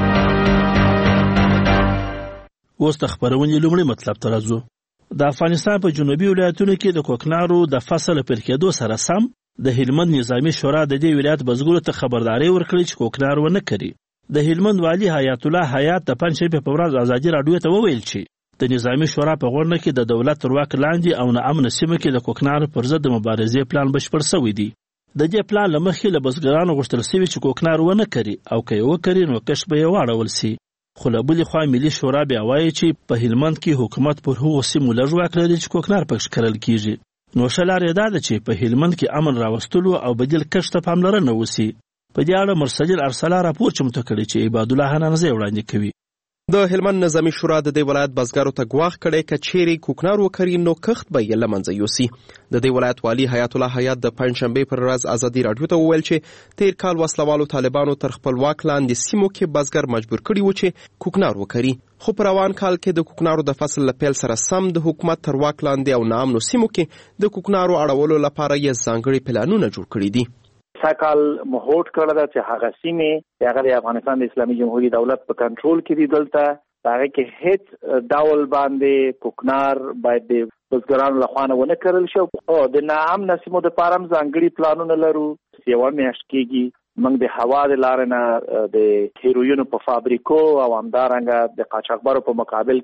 اوس د خبرونې لومړی مطلب ته راځو. د افغانستان په جنوبي ولایتونو کې د کوکنارو د فصل پر کېدو سره سم د هلمند نظامی شورا د دې ولایت بزګرو ته خبرداري ورکړي چې کوکنار ونه کړي. د هلمند والی حیات الله حیات د پنځشنبې په ورځ ازادي راډیو ته وویل چې د نظامی شورا په غونډه کې د دولت تر واک لاندې او ناامن سیمه کې د کوکنار پر ضد د مبارزې پلان بشپړ شوی دی. د دې پلان له مخې له بزګرانو غوښتل شوی چې کوکنار ونه کړي او که یې وکړي نو کښت به یې واړول شي. خو له بلې خوا ملي شورا بیا وایي چې په هلمند کې حکومت پر هغو سیمو لږ واک لري چې کوکنار پکې کرل کیږي. نو ښه لار یې دا ده چې په هلمند کې امن راوستلو او بدیل کښت ته پاملرنه وشي. په دې اړه مرسل ارسلا راپور چمتو کړی چې عباد الله حنانزی وړاندې کوي. د هلمند نظامی شورا د دې ولایت بزګرو ته ګواښ کړی که چیرې کوکنار وکړي نو کښت به یې له منځه یوسي. د دې ولایت والی حیات الله حیات د پنځشنبې پر ورځ ازادي راډیو ته وویل چې تیر کال وسلوالو طالبانو تر خپل واک لاندې سیمو کې بزګر مجبور کړي و چې کوکنار وکړي. خو په روان کال کې د کوکنارو د فصل له پیل سره سم د حکومت تر واک لاندې او ناامنو سیمو کې د کوکنارو اړولو لپاره یې ځانګړي پلانونه جوړ کړي دي. ساکال مهوټ کړل دا چې هغه سیمې چې هغه د افغانستان د اسلامي جمهوریت دولت په کنټرول کې دي دلته هغه کې هیڅ ډول باندې کوکنار باید د بزګرانو لخوا نه ونه کړل شي. او د ناامن سیمو د پاره ځانګړي پلانونه لرو. یوه میاشت کېږي موږ د هوا د لارې نه د هیروینو په فابریکو او همدارنګه د قاچاقبرو په مقابل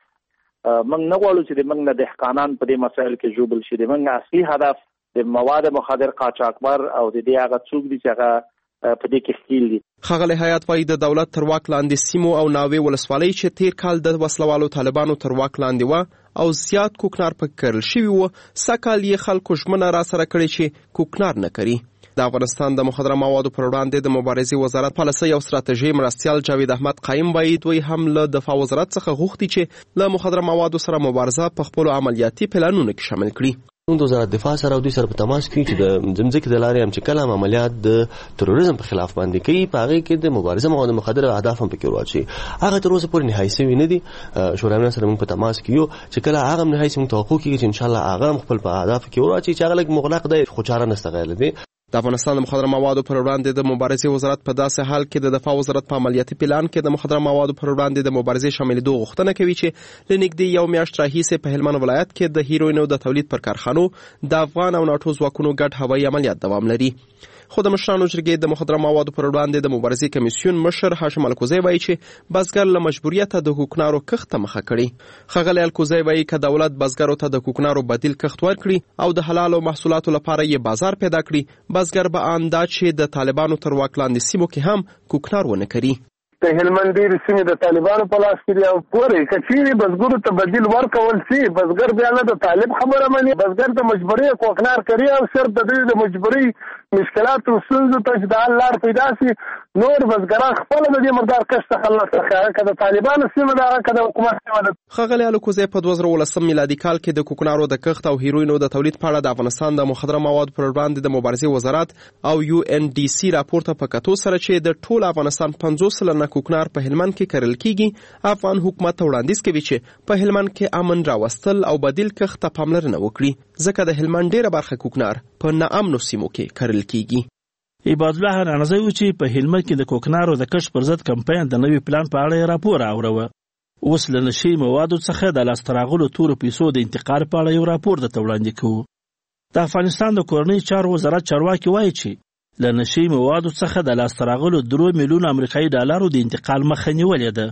کې موږ نه غواړو چې موږ نه دهقانان په دې مسایل کې ژوبل شي. موږ اصلي هدف د مواد مخدر قاچاقبر او د دې هغه څوک دي چې هغه په دې کې ښکیل دي. ښاغلی حیات وایي د دولت تر واک لاندې سیمو او ناوې ولسوالۍ چې تیر کال د وسلوالو طالبانو تر واک لاندې وه او زیات کوکنار پکې کرل شوي وو، سږکال یې خلکو ژمنه راسره کړې چې کوکنار نه کوي. د افغانستان د مخدره موادو پر وړاندې د مبارزې وزارت پالیسي او ستراتیژي مرستیال جاوید احمد قایم وایي دوی هم له دفاع وزارت څخه غوښتي چې له مخدره موادو سره مبارزه په خپلو عملیاتي پلانونو کې شامل کړي. موږ د وزارت دفاع سره او دوی سره په تماس کې چې د ځمکې د لارې هم چې کله عملیات د تروریزم په خلاف باندې کوي په هغې کې د مبارزه مواد مخدره اهداف هم پکې ورواچوي. هغه تر اوسه پورې نهایي شوي نه دي. شورای امنیت سره موږ په تماس کې یو چې کله هغه هم نهایي شي موږ توقع کېږي چې انشاءالله هغه هم خپل په اهدافو کې ورواچوي چې هغه لږ مغلق دی خو چاره نشته غیر دی. د افغانستان د مخدره موادو پر وړاندې د مبارزې وزارت په داسې حال کې د دفاع وزارت په عملیاتي پلان کې د مخدره موادو پر وړاندې د مبارزې شاملېدو غوښتنه کوي چې له نږدې یو میاشت راهیسې په هلمند ولایت کې د هیروینو د تولید پر کارخانو د افغان او ناټو ځواکونو ګډ هوایي عملیات دوام لري. خو د مشرانو جرګې د مخدره موادو پر وړاندې د مبارزې کمیسیون مشر هاشم الکوزی وایي چې بزګر له مجبوریته د کوکنارو کښت ته مخه کړي. ښاغلی الکوزی وایي که دولت بزګرو ته د کوکنارو بدیل کښت ورکړي او د حلالو محصولاتو لپاره یې بازار پیدا کړي، بزګر به ان دا چې د طالبانو تر واک لاندې سیمو کې هم کوکنار ونه کړي. د هلمند ډېرې سیمې د طالبانو په لاس کې دي او پورې که چیرې بزګرو ته بدیل ورکول شي بزګر بیا نه د طالب خبره مني. بزګر ته مجبوري کوکنار کوي او صرف د دوی د مجبوري مشکلاتو ستونزو ته چې د حل لار پیدا شي نور بزګران خپله د دې مقدار کښت څخه خلاص کړي که د طالبانو سیمه ده که د حکومت سیمه ده. ښاغلی الکوزی په 2019 میلادي کال کې د کوکنارو د کښت او هیروینو د تولید په اړه د افغانستان د مخدره موادو پر وړاندې د مبارزې وزارت او UNDC راپور ته په کتو سره چې د ټول افغانستان 50 سلنه کوکنار په هلمند کې کرل کیږي، افغان حکومت ته وړاندیز کوي چې په هلمند کې امن راوستل او بدیل کښت ته پاملرنه وکړي ځکه د هلمند ډیره برخه کوکنار په ناامنو سیمو کې کرل کیږي. عباد الله حنانزی و چې په هلمند کې د کوکنارو د کښت پر ضد کمپاین د نوي پلان په اړه راپور اوروه. اوس له نشي موادو څخه د لاسته راغلو تورو پیسو د انتقال په اړه یو راپور درته وړاندې کوو. د افغانستان د کورنۍ چارو وزارت چارواکي وایي چې له نشي موادو څخه د لاسته راغلو 3 میلیون امریکایي ډالرو د انتقال مخه نیولې ده.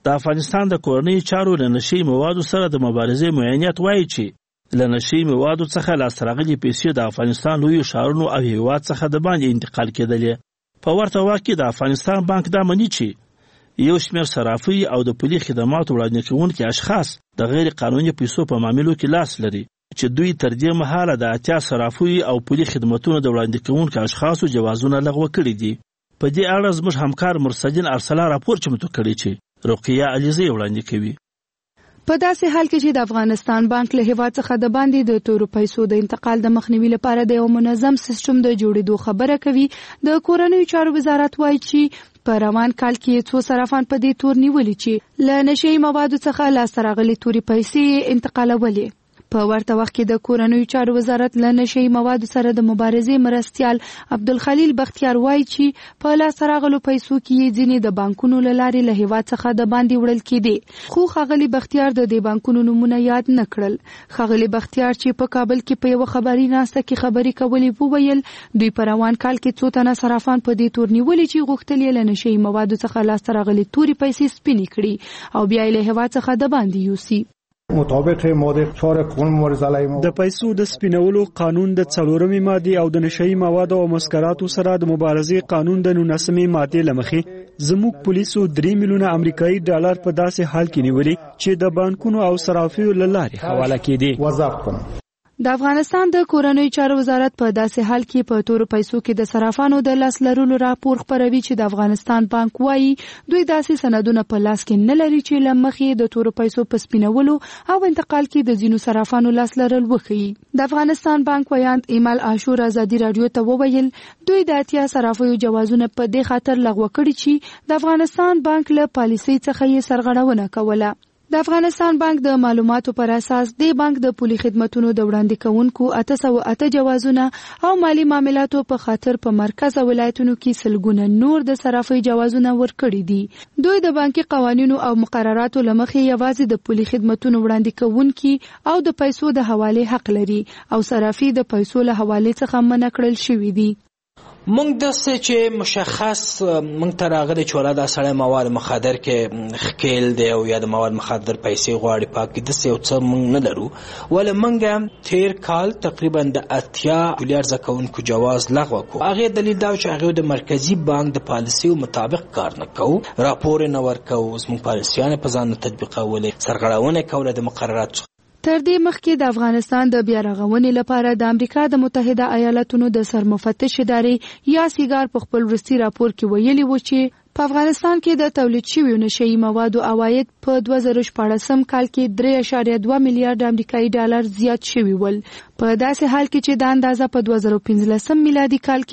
د افغانستان د کورنۍ چارو له نشي موادو سره د مبارزې معاینات وایي چې له نشي موادو څخه لاسته راغلي پیسې د افغانستان لویو ښارونو او هیواد څخه د باندې انتقال کېدلې. په ورته وخت کې د افغانستان بانک دا مني چې یو شمېر صرافي او د پولي خدماتو وړاندې کوونکي اشخاص د غیر قانوني پیسو په معاملو کې لاس لري، چې دوی تر دې مهاله د 80 صرافي او پولي خدماتونو د وړاندې کوونکو اشخاصو جوازونه لغوه کړي دي. په دې اړه زموږ همکار مرسدین ارسلا راپور چمتو کړی چې رقیه علیزی وړاندې کوي. په داسې حال کې چې د افغانستان بانک له هیواد څخه د باندې د تورو پیسو د انتقال د مخنیوي لپاره د یو منظم سیستم د جوړېدو خبره کوي. د کورنیو چارو وزارت وایي چې په روان کال کې څو صرافان په دې تور نیولي چې له نشي موادو څخه لاسته راغلي توري پیسې انتقالولې. په ورته وخت کې د کورنیو چارو وزارت له نشي موادو سره د مبارزې مرستیال عبدالخلیل بختیار وایي چې په لاسته راغلو پیسو کې ځینې د بانکونو له لارې له هیواد څخه د باندې وړل کېدې، خو ښاغلي بختیار د دې بانکونو نومونه یاد نه کړل. ښاغلي بختیار چې په کابل کې په یوه خبري ناسته کې خبرې کولې وویل دوی په روان کال کې څو تنه صرافان په دې تور نیولي چې غوښتل یې له نشي موادو څخه لاسته راغلي توري پیسې سپینې کړي او بیا یې له هیواد څخه د باندې یوسي. مطابق ماده 4 قانون مبارزه علیه د پیسو د سپینولو قانون د 4مې ماده او د نشئی موادو او مسکراتو سره د مبارزې قانون د 19مې ماده لمخې زموږ پولیسو 3 میلیونه امریکایي ډالر په داسې حال کې نیولي چې د بانکونو او صرافیو له لارې حواله کېدي. وضاحت کوم د افغانستان د کورنیو چارو وزارت په داسې حال کې په تورو پیسو کې د صرافانو د لاس لرلو راپور خپروي چې د افغانستان بانک وایي دوی داسې سندونه په لاس کې نه لري چې له مخې د تورو پیسو په سپینولو او انتقال کې د ځینو صرافانو لاس لرل وښيي. د افغانستان بانک ویاند ایمل عاشور ازادي رادیو ته وویل دوی د 80 صرافیو جوازونه په دې خاطر لغوه کړي چې د افغانستان بانک له پالیسۍ څخه یې سرغړونه کوله. د افغانستان بانک د معلوماتو پر اساس د بانک د پولي خدماتو د وړاندې کوونکو 808 جوازونه او مالی معاملاتو په خاطر په مرکز او ولایتونو کې سلګونه نور د صرافي جوازونه ورکړي دي. دوی د بانکي قوانینو او مقرراتو لمخې یوازې د پولي خدماتو وړاندې کوونکي او د پیسو د حواله حق لري او صرافي د پیسو له حواله څخه منع کړل شوی دي. مونږ د څه چې مشخص مونږ ته راغلی چې ولا دا سړی مواد مخدر کې ښکیل دی او یا د مواد مخدر پیسې غواړي پاک داسې یو څه مونږ نه لرو. ولې مونږ تیر کال تقریبا د 80 پولي عرضه کوونکو جواز لغوه کړو. هغې دلیل دا چې هغوی د مرکزي بانک د پالیسیو مطابق کار نه کوو، راپور نه ورکوو، زموږ پالیسیانې په ځان نه تطبیقولې، سرغړونه کوله د مقرراتو. تر دې مخکې د افغانستان د بیا رغونې لپاره د امریکا د متحده ایالاتونو د سرمفتش ادارې یا سیګار په خپل وروستي راپور کې ویلي و چې په افغانستان کې د تولید شویو نشئی موادو عواید په 2014 کال کې 3.2 میلیارډ امریکایي ډالر زیات شوي ول. په داسې حال کې چې دا اندازه په 2015 میلادي کال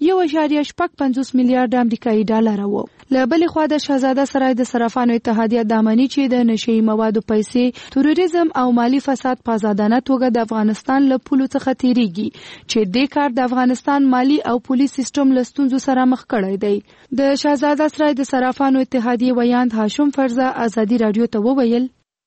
کې 1.55 میلیارډ امریکایي ډالر و. له بلې خوا د شهزاده سرای د صرافانو اتحادیه د امني چې د نشئی موادو پیسې تروریزم او مالی فساد په آزادانه توګه د افغانستان له پولو څخه تیریږي چې دې کار د افغانستان مالی او پولیس سیستم له ستونزو سره مخ کړی دی. د شهزاده سرای د صرافانو اتحادیه ویاند هاشم فرزه ازادي رادیو ته وویل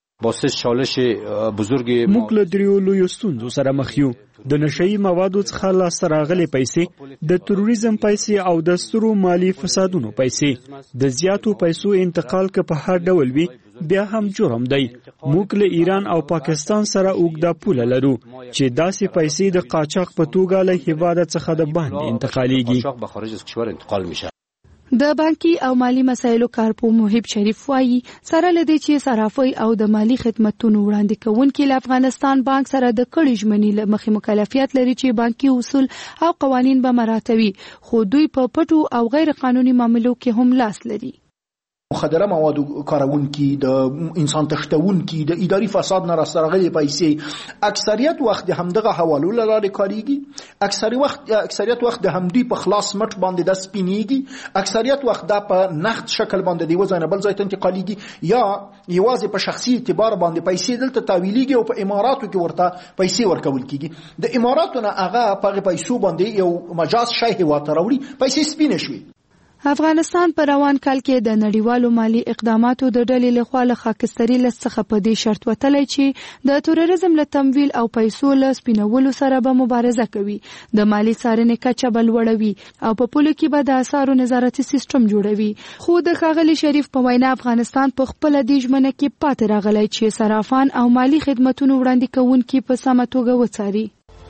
موږ له دریو لویو ستونزو سره مخ یو. د نشئی موادو څخه لاسته راغلي پیسې، د تروریزم پیسې او د سترو مالی فسادونو پیسې. د زیاتو پیسو انتقال که په هر ډول وي بیا هم جرم دی. موږ له ایران او پاکستان سره اوږده پوله لرو چې داسې پیسې د قاچاق په توګه له هیواد څخه د باندې انتقالیږي. د بانکي او مالی مسایلو کارپو محب شریف وایي سره لدی چې صرافي او د مالی خدماتونو وړاندې کوونکي له افغانستان بانک سره د کړي ژمنې له مخې مکلفیت لري چې بانکي اصول او قوانین به مراعاتوي، خو دوی په پټو او غیر قانوني معاملو کې هم لاس لري. مخدره موادو کارونکي، د انسان تښتونکي، د اداري فساد نه راسته راغلي پیسې اکثریت وخت د همدغه حوالو له لارې کاریږي. اکثریت وخت د همدوی په خلاص مټ باندې د سپینیږي. اکثریت وخت دا په نقد شکل باندې دی وزنه بل ځای ته انتقالیږي یا یوازې په شخصي اعتبار باندې پیسې دلته تاویلیږي او په اماراتو کې ورته پیسې ورکول کیږي. د اماراتو نه هغه په پیسو باندې یو مجاز شی هوا ته راوړي، پیسې سپینې شوي. افغانستان په روان کال کې د نړیوالو مالی اقداماتو د ډلې لخوا له خاکستري لس څخه په دې شرط وتلی چې د تروریزم له تمویل او پیسو له سپینولو سره به مبارزه کوي، د مالی څارنې کچه به لوړوي او په پولو کې به د اسعارو نظارتي سیستم جوړوي. خو د ښاغلي شریف په وینا افغانستان په خپله دې ژمنه کې پاتې راغلی چې صرافان او مالی خدمتونو وړاندې کوونکي په سمه توګه وڅاري.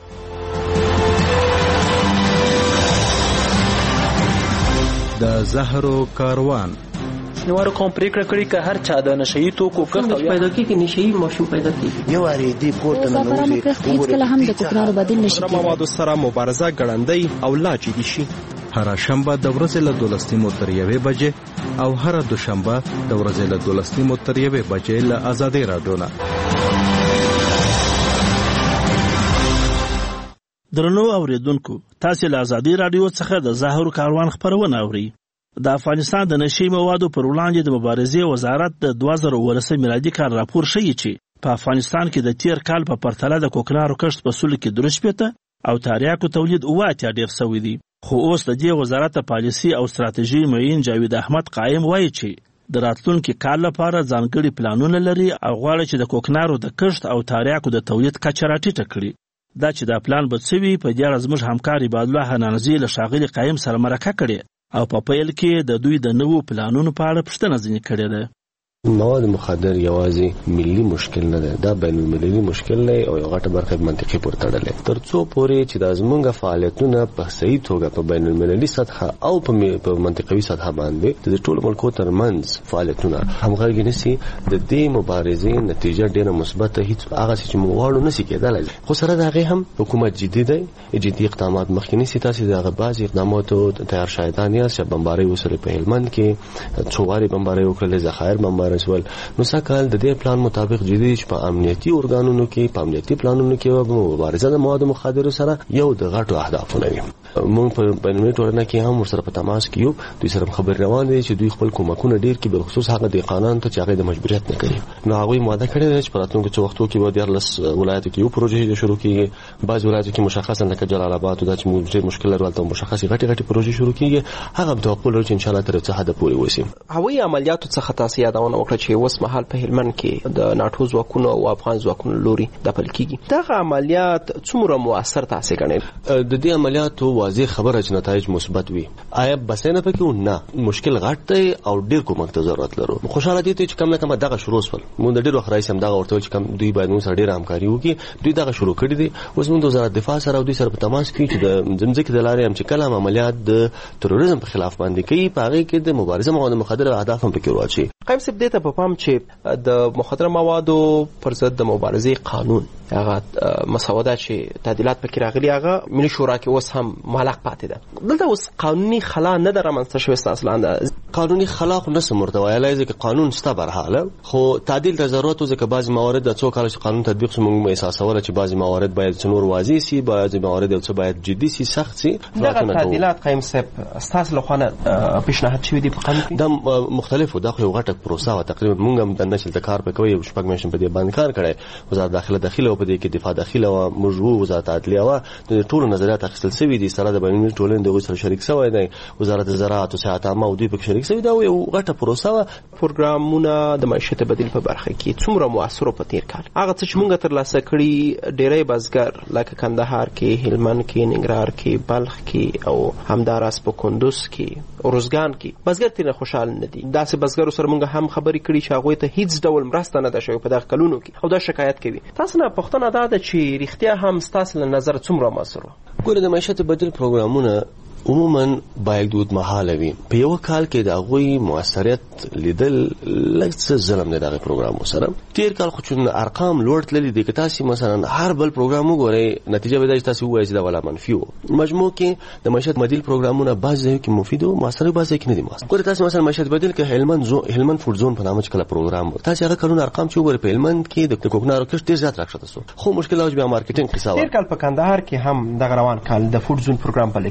د زهرو کاروان شنوارو کوم پریکړه کړې که هر چا د نشئی توکو کښت پیدا کیږي نشئی ماشوم پیدا کیږي یو اړې دی پورته نه نوځي کله هم د کوکنارو بدیل نشي کېدای. موادو سره مبارزه ګړندۍ او لا جدي شي. هر شنبه د ورځې له 12 تر 1 بجې او هر دوشنبه د ورځې له 12 تر 1 بجې له آزادۍ رادیو نه. درنو اوریدونکو، تاسو له آزادۍ رادیو څخه د زهرو کاروان خبرونه اورئ. د افغانستان د نشئی موادو پر وړاندې د مبارزې وزارت د 2019 میلادي کال راپور ښیي چې په افغانستان کې د تیر کال په پرتله د کوکنارو کښت په سلو کې 3% او تریاکو تولید 8 ډیر شوی دی. خو اوس د دې وزارت پالیسي او ستراتیژي معین جاوید احمد قائم وایي چې د راتلونکي کال لپاره ځانګړي پلانونه لري او غواړي چې د کوکنارو د کښت او تریاکو د تولید کچه راټیټه کړي. دا چې دا پلان به څه وي، په دې اړه زموږ همکار عبادالله حنانزي له ښاغلي قایم سره مرکه کړې او په پیل کې د دوی د نوو پلانونو په اړه پوښتنه ځینې کړې ده. مواد مخدر یوازې ملي مشکل نه ده، دا بین المللي مشکل دی او یو غټه برخه منطقي پورې تړلې. ترڅو پورې چې د زمونږ فعالیتونه په صحیح توګه په بین المللي سطح او په منطقوي سطح باندې د ټولو ملکو ترمنځ فعالیتونه همغږي نشي، د دې مبارزې نتیجه ډېره مثبت هیڅ هغه چې موږ غواړو نشي کېدلی. خو سره د هغې هم حکومت جدي دی، جدي اقدامات مخکې نیسي. تاسې د هغه بعضې اقداماتو تیار شاهدان یاست چې بمبارۍ وسلې په هلمند کې څو وارې بمبارۍ وکړلې، ذخایر بمبارۍ رسول. نو سکهال د دې پلان مطابق جدي چې په امنیتي ارګانونو کې په امنیتي پلانونو کې به مبارزه د موادو مخدرو سره یو د غټو اهدافونه وي. موږ په بینالمللي ټولنه کې هم ورسره په تماس کې یو، دوی سره خبر روان دي چې دوی خپل کومکونه ډیر کې بل خصوص هغه د قانون ته چې هغه د مجبوریت نه کوي. نو هغه ماده کړې ده چې په راتلونکو څو وختو کې به د 14 ولایتو کې یو پروژې شروع کیږي. بعض ولایتو کې مشخصا لکه جلال آباد او د چې ډیر مشکل لري ولته مشخصي غټي پروژې شروع کیږي. هغه به توقع لري چې ان شاء الله تر څه حد پورې وسی. هوایي عملیاتو څخه تاسو یادونه وکړه چې اوس مهال په هلمند کې د ناټو ځواکونو او افغان ځواکونو لوري د پل کېږي. دغه عملیات څومره مؤثر تاسو ګڼئ؟ د دې عملیاتو واضح خبره چې نتایج مثبت وي. آیا بسنه پکې نه مشکل غټ دی او ډیر کومک ته ضرورت لرو. خوشاله دي چې کم نه کم دغه شروع وسول. موږ د ډیر وخت راځم دغه ورته چې کم دوی باید موږ سره ډیر همکاري وکړي. دوی دغه شروع کړی دي. اوس موږ د وزارت دفاع سره او دوی سره په تماس کې چې د ځمکې د لارې هم چې کله عملیات د تروریزم په خلاف باندې کوي، په هغه کې د مبارزه مواد مخدر اهداف هم پکې ورچی. قایم صاحب دې ته په پام چې د مخدر موادو پر ضد د مبارزې قانون هغه مسودات چې تعدیلات پکې راغلي هغه ملي شورا کې اوس هم معلق پاتې ده. دلته اوس قانوني خلا نه ده رامنځته شوې اصلا. قانوني خلا خو نسم ورته ویلای ځکه قانون ستا برحاله، خو تعدیل ته ضرورت ځکه بعضی موارد د څو کال چې قانون تطبیق شو موږ احساسوله چې بعضی موارد باید څنور واضح سي، بعضی موارد څه باید جدي سي، سخت سي. دغه تعدیلات قایم صاحب ستاسو له خوا پیشنهاد شوی دی په قانون کې؟ د مختلفو دغه یو غټه پروسه او تقریبا موږ هم د نشل کار پکوي او شپږ میاشتې په دې باندې کار کړی. وزارت داخله او په دې کې دفاع داخله او موږ وزارت عدلیه او د ټولو نظریات اخیستل شوی دي. سره د بینالمللي ټولنې د سره شریک شوی دی. وزارت زراعت او صحت عامه او دوی په شریک شوی دا یو غټه پروسه و. پروګرامونه د معیشت بدیل په برخه کې څومره موثر په تیر کال هغه څه چې موږ ترلاسه کړي ډیری بزګر لکه کندهار کې، هلمند کې، ننګرهار کې، بلخ کې او همداراز په کندوز کې، اروزګان کې بزګر تیر خوشاله نه دي. داسې بزګرو سره موږ هم خبرې کړي چې هغه ته هیڅ ډول مرسته نه ده شوې په دغه کلونو کې او دا شکایت کوي. تاسو نه پوښتنه ده چې رښتیا هم ستاسو له نظر څومره موثر و؟ ګوره د معیشت بدیل پروګرامونه عموما باید دود محاله وي. په یو کال کې د هغوی موثریت لیدل لږ څه ظلم دی دغه پروګرامو سره. تیر کال خو چې ارقام لوړ تللي دي که تاسو مثلا هر بل پروګرام وګورئ نتیجه به دا چې تاسو ووایئ چې دا ولا منفي و. مجموع کې د معیشت بدیل پروګرامونه بعض ځایو کې مفید او موثر او بعض ځایو کې نه دي موثر. ګوره تاسو مثلا معیشت بدیل کې هلمند فوډ زون په نامه کله پروګرام تاسو هغه کلون ارقام چې وګورئ په هلمند کې د کوکنارو کښت ډیر زیات راکښته شو. خو مشکل اوج بیا مارکیټینګ قصه و. تیر کال په کندهار کې هم دغه روان کال د فوډ زون پروګرام په لکی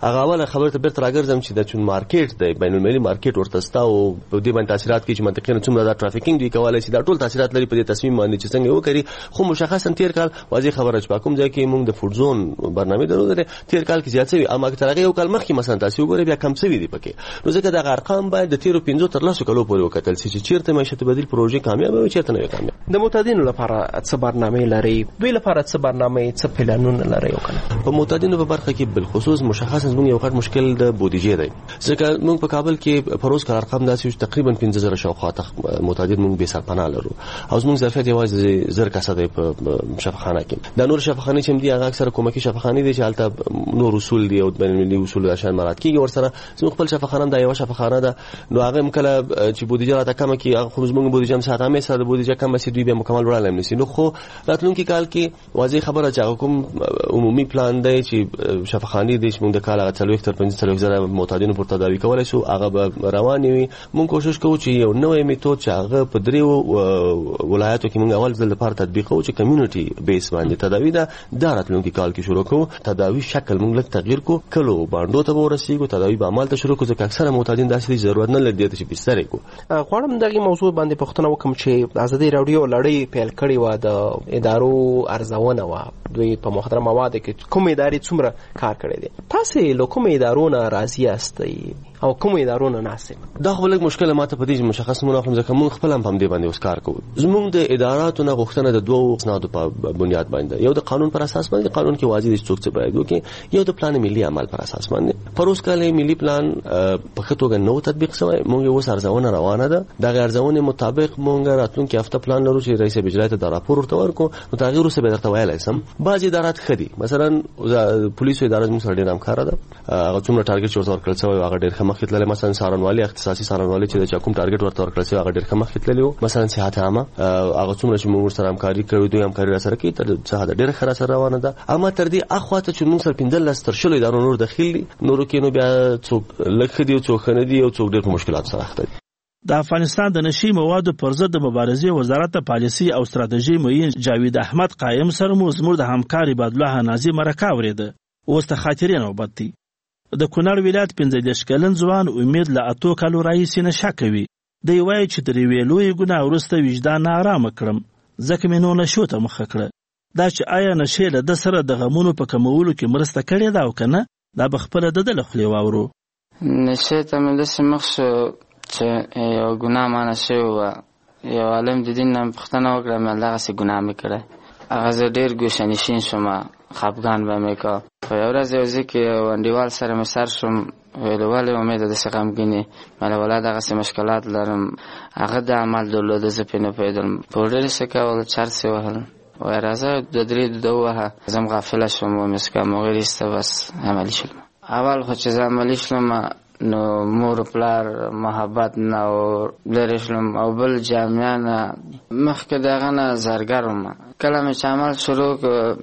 هغه اوله خبره ته بیرته راګرځم چې د چون مارکیټ دی بین المللي مارکیټ ورته ستا او په دې باندې تاثیرات کې چې منطقي نه څومره دا ټرافیکینګ دی کولای شي دا ټول تاثیرات لري په دې تصمیم باندې چې څنګه وکړي. خو مشخصا تیر کال واضح خبره چې په کوم ځای کې موږ د فوډ زون برنامه درلوده تیر کال کې زیات شوی اما که ترغه یو کال مخکې مثلا تاسو وګورئ بیا کم شوی دی پکې. نو ځکه دا ارقام باید د تیرو 15 تر لاسو کلو پورې وکتل شي چې چیرته معیشت بدیل پروژې کامیاب وي چیرته نه کامیاب. د معتادینو لپاره څه برنامه لري دوی لپاره څه برنامه څه پلانونه لري وکړه؟ په معتادینو په برخه کې بالخصوص مشخصا موږ یو غټ مشکل د بودیجې دی ځکه موږ په کابل کې پروز کار ارقام داسې چې تقریبا 15000 شاوخوا معتادین موږ به سرپناه لرو او موږ ظرفیت یوازې زر کسه دی په شفاخانه کې. د نور شفاخانه چې دی هغه اکثره کومکی شفاخانه دي چې حالت نور اصول دی او بین المللي اصول عشان مراد کیږي ورسره موږ خپل شفاخانه د یو شفاخانه ده نو هغه مکله چې بودیجه راته کم کی هغه خو موږ بودیجه هم ساته مې سره بودیجه کم بس دوی به مکمل وړاندې نشي. نو خو راتلونکي کال کې واضح خبره چې کوم عمومي پلان دی چې شفاخانه دي چې موږ د کال هغه 40 تر 50,000 معتادینو پر تداوی کولای شو هغه به روان وي. موږ کوشش کوو چې یو نوې میتود چې هغه په دریو ولایتو کې موږ اول ځل لپاره تطبیق کوو چې کمیونټي بیس باندې تداوی ده د راتلونکي کال کې شروع کوو. تداوی شکل موږ لږ تغییر کو کلو باندې ته ورسېږو تداوی به عمل ته شروع کوو ځکه اکثره معتادین داسې ضرورت نه لري چې بستر کو. غواړم دغه موضوع باندې پوښتنه وکم چې ازادي راډیو لړۍ پیل کړې و د ادارو ارزونه و دوی په مخدره مواد کې کوم ادارې څومره کار کړی دي تاسو له کوم ادارو نه راضي یاستئ او کوم ادارو نه ناسم؟ دا خو لږ مشکل ماته په دې مشخص مونږ ځکه موږ خپل هم دې باندې اوس کار کوو. زموږ د اداراتو نه غوښتنه د دوه اسنادو په بنیاد باندې یو د قانون پر اساس باندې قانون کې واضح دي څوک څه باید وکړي یو د پلان ملي عمل پر اساس باندې. پروس کال ملي پلان په خطوګه نو تطبیق شوی موږ اوس ارزونه روانه ده د ارزونه مطابق موږ راتلونکي هفته پلان لرو چې رئیس بجلی ته د راپور ورته ورکو نو تغییر سره به درته ویلای سم. بعض ادارات خدي مثلا پولیسو ادارات موږ سره ډیر همکار ده هغه څومره ټارګټ ورته ورکړل شوی هغه ډیر خمخ تللی مثلا سارنوالي اختصاصي سارنوالي چې د کوم ټارګټ ورته ورکړل شوی هغه ډیر خمخ تللی مثلا صحت عامه هغه څومره چې موږ سره همکاري کړو دوی همکاري سره کوي تر څه ډیر خره سره روانه ده. اما تر دې اخواته چې موږ سره 15 تر شلو ادارو نور داخلي نورو کې نو بیا څوک لکه دی او څوک نه دی او څوک ډیر مشکلات سره اخته دي. د افغانستان د نشي موادو پر ضد د مبارزې وزارت پالیسي او ستراتیژي معین جاوید احمد قائم سره مو زموږ د همکار عبد الله نازي مرکه ورېده. اوس ته خاطرې نوبت دی. د کونړ ولایت 15 کلن ځوان امید له اتو کالو راهیسې نشه کوي. دی وایي چې ترې ویلوی ګناه وروسته وجدان آرامه کړم ځکه مې نو نشو ته مخه کړه. دا چې آیا نشې له ده سره د غمونو په کمولو کې مرسته کړې ده او که نه دا به خپله د ده له خولې واورو. نشې ته مې داسې مخ شو چې یو ګناه مانه شوې وه یو عالم د دین نه پوښتنه وکړه مې همدغسې ګناه مې کړی هغه زه ډېر ګوشه نشین شومه خفګان به مې کا. په یو ورځ یو ځای کې یو انډیوال سره مې سر شوم ویلو ولې امیده داسې غمګین یې مله ولا دغسې مشکلات لرم هغه د عمل درلوده زه پرې نه پوهېدلم پوډر یې څه کول چرس یې وهل وایي راځه 2-3 ووهه زه هم غافله شوم ومې څه کړم هغوی وروسته بس عملي شولم. اول خو چې زه عملي شلم نو مور پلار محبت نه او لرې شلم او بل جامعه نه مخکې د هغه نه زرګر وم کله مې چې عمل شروع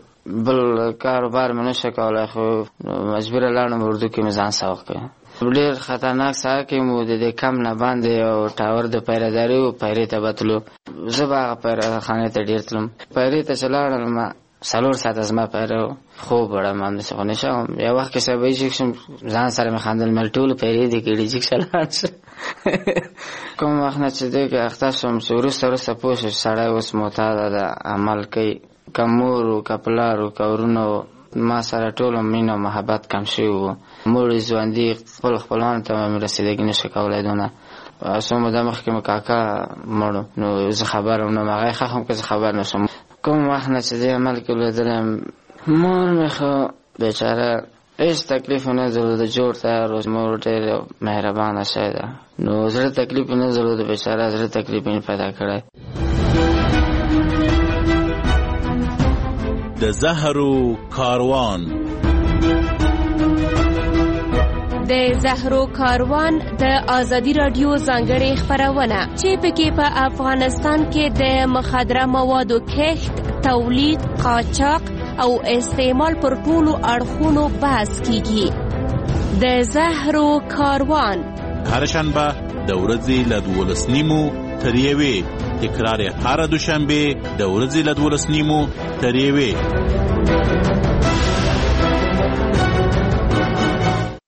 بل کاروبار مې نشه کولی خو مجبوره لاړم اردو کې مې ځان سوق کړ. ډېر خطرناک سهار کې مو د دې کم نه باندې یو ټاور د پیرهداري و پیرې ته به تلو زه به هغه پیرهخانې ته ډېر تلم پیرې ته چې لاړم 4 ساعته زما پیره خوب وړم همداسې خو نشه وم یو وخت کې سبا جګ شم ځان سره مې خندل مې ټولو پیرې دي کړي جګ شه لاړ شه کوم وخت نه چې دی کې اخته شوم چې وروسته پوه شو سړی اوس معتاده ده عمل کوي که مور و که پلار و که ورونه ما سره ټول مینه و محبت کم شوی و مور ژوندي خپل خپلوانو ته مې رسېدګي نشه کولی دونه څو موده مخکې مې کاکا مړو نو زه خبر وم نو هغه ښه هم که زه خبر نه شم کوم وخت نه چې دې عمل کې لیدلم مور مې خو بیچاره هیڅ تکلیف نه درلوده جوړ تیار و مور ډېر مهربانه شی ده نو زړه تکلیف نه درلوده بیچاره زړه تکلیف یې پیدا کړی. د زهرو کاروان د زهرو کاروان د آزادی رادیو ځانګړې خپرونه چې پکې په افغانستان کې د مخدره موادو کښت، تولید، قاچاق او استعمال پر ټولو اړخونو بحث کیږي. د زهرو کاروان هر شنبه د ورځې له 12:30 تر 1 تکرار هر دوشنبه د ورځې له 12:30 تر 1.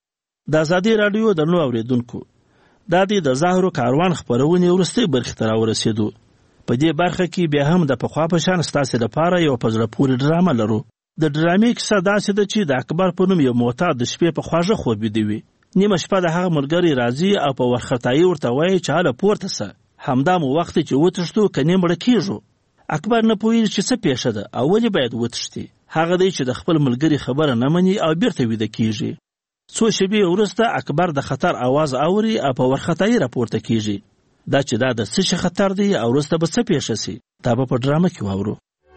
د ازادي رادیو درنو اوریدونکو دا د ظاهرو کاروان خبرونه ورسته برخه تر ورسېدو. په دې برخه کې بیا هم د پخوا په شان ستاسو لپاره یو پزړه پورې ډرامه لرو. د ډرامې کیسه داسې ده چې د اکبر په نوم یو معتاد د شپې په خواږه خوب دی. نیمه شپه د هغه ملګری راځي او په ورختای ورته وایي چې حاله پورته سه. همدا مو وخت چې وتښتو کني مړ کیږو. اکبر نه پوهیږي چې څه پیښه ده او ولې باید وتښتي. هغه دی چې د خپل ملګری خبره نه مني او بیرته ویده کیږي. څو شېبې وروسته اکبر د خطر आवाज اوري او په ورختای راپورته کیږي. دا چې دا د څه خطر دی او وروسته به څه پیښه شي دا په ډرامه کې واورو.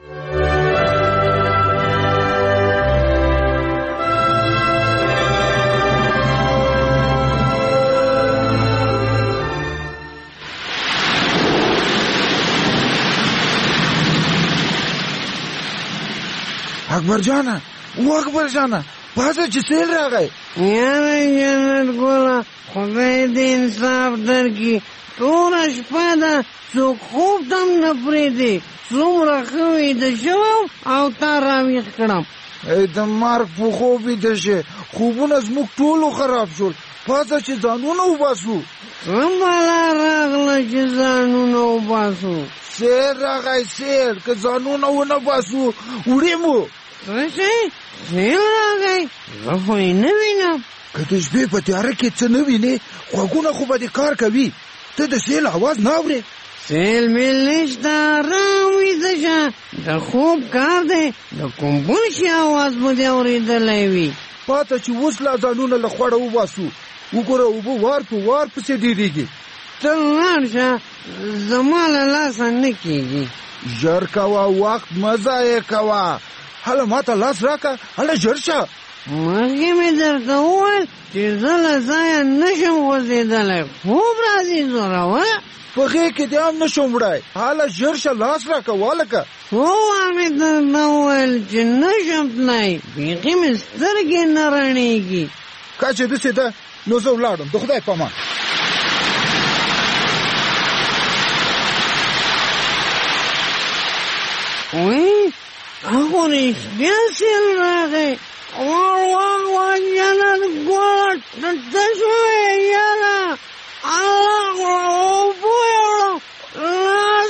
اکبر جانا اکبر جانا پاسه چې سیل راغی. یاره جنت ګوله خدای دې انصاف درکړي. ټوله شپه ده څوک خوب تم نه پرېږدي. څومره ښه ویده شوم او تا راویښ کړم. د مرګ په خوب ویده شې. خوبونه زموږ ټولو خراب شول. پاسه چې ځانونه وباسو. څه بلا راغله چې ځانونه وباسو. سیل راغی سیل. که ځانونه ونه باسو وړې مو. څه شی سیل راغی؟ زه خو یې نه وینم. که د شپې په تیاره کې څه نه وینې غوږونه خو به دې کار کوي. ته د سیل اواز نه اورې؟ سیل میل نشته ارام ویده شه. د خوب کار دی. د کوم بل شي اواز به دې اورېدلی وي. پاته چې اوس لا ځانونه له خوړه وباسو. وګوره اوبه وار په وار پسې ډېرېږي. ته لاړ شه زما له لاسه نه کېږي. ژر کوه وخت مه ضایع کوه. هله ماته لاس راکړه. هله ژر شه. مخکې مې درته وویل چې زه له ځایه نشم غورځېدلی. خوب راځي زوروره. په غېږ کې دې هم نشم وړی. هله ژر شه لاس راکړه والکه. څو وار مې درته وویل چې نشم تللی. بیخي مې سترګې نه رڼېږي. که چې داسې ده نو زه ولاړم. د خدای په امان. وی هغه رښتیا سیل راغی. واه جنت ګوله ته شوې یاره. الله اوبه یوړم. لاس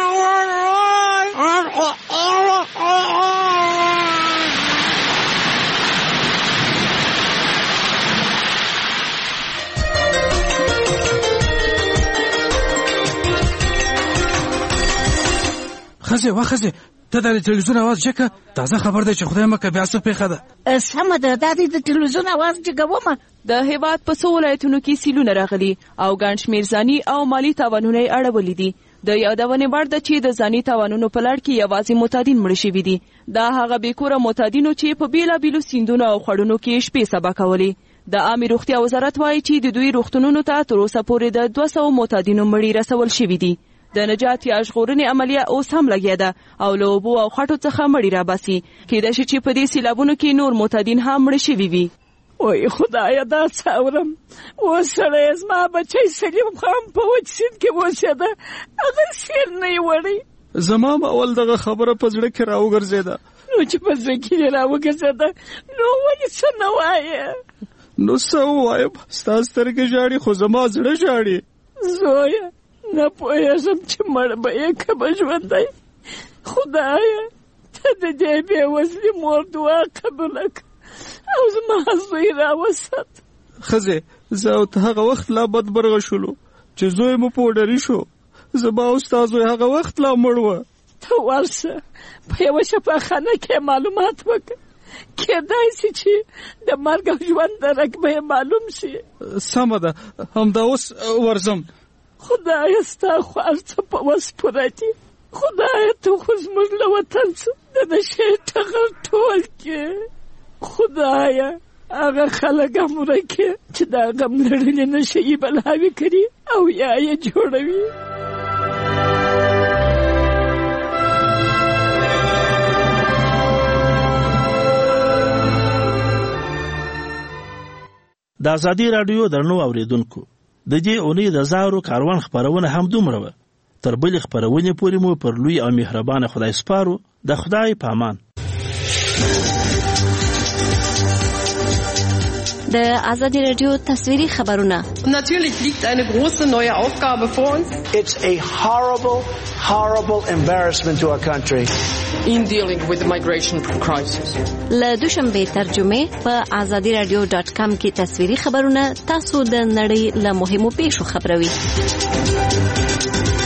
ښځې وښځې ته د تلویزیون اواز جګه. تازه خبر دی چې خدای مکه بیا څه پیښه ده. سمه ده دا د تلویزیون اواز جګومه. د هیواد په څو ولایتونو کې سیلونه راغلي او ګڼ شمېر ځاني او مالي تاوانونه یې اړولي دي. د یادونې وړ ده چې د ځاني تاوانونو په لړ کې یوازې معتادین مړه شوي دي. دا هغه بېکوره معتادینو چې په بېلابېلو سیندونو او خړونو کې شپې سبا کولې. د عامې روغتیا وزارت وایي چې د دوی روغتونونو ته تر اوسه پورې د 200 معتادینو مړي رسول شوي دي. د نجات یا ژغورنې عملیه اوس هم لګیا ده او له اوبو او خټو څخه مړي راباسي. کېدای شي چې په دې سیلابونو کې نور معتادین هم مړه شوي وي. وای خدایه دا څه اورم. اوس سړی زما بچی سلیم خان په وچ سیند کې اوسېده. هغه سیل نه یې وړی. زما به اول دغه خبره په زړه کې راوګرځېده. نو چې په زړه کې یې راوګرځېده نو ولې څه نه وایې؟ نو څه ووایم؟ ستا سترګې ژاړي خو زما زړه ژاړي. زویه نه پوهېږم چې مړ به یې که به ژوندی. خدایه ته د دې بې وزلې مور دعا قبوله کړه او زما زوی راوسات. ښځې زه او ته هغه وخت لا بدبرغه شولو چې زوی مو پوډري شو. زما او ستا زوی هغه وخت لا مړ وه. ته ورشه په یوه شفاخانه کې معلومات وکړه. کېدای شي چې د مرګ او ژوند درک به یې معلوم شي. سمه ده همدا اوس ورځم. خدایه ستا خو هر څه په وس پوره دي. خدایه ته خو زموږ له وطن څه د نشې ټغر ټول کې. خدایه هغه خلک هم ورکې چې دا غم لړلې نشه یې بلاوې کړي او یا یې جوړوي. د ازادي رادیو درنو اوریدونکو د دې اونۍ د زهرو کاروان خبرونه هم دومره وه. تر بلې خبرونې پورې مو پر لوی او مهربانه خدای سپارو. د خدای په امان. د آزادی رادیو تصویری خبرونه. Natürlich liegt eine große neue Aufgabe vor uns. It's a horrible embarrassment to our country. In dealing with the migration crisis. له دوشنبه ترجمه په azadiradio.com کې تصویری خبرونه تاسو د نړۍ له مهمو پیښو خبروي.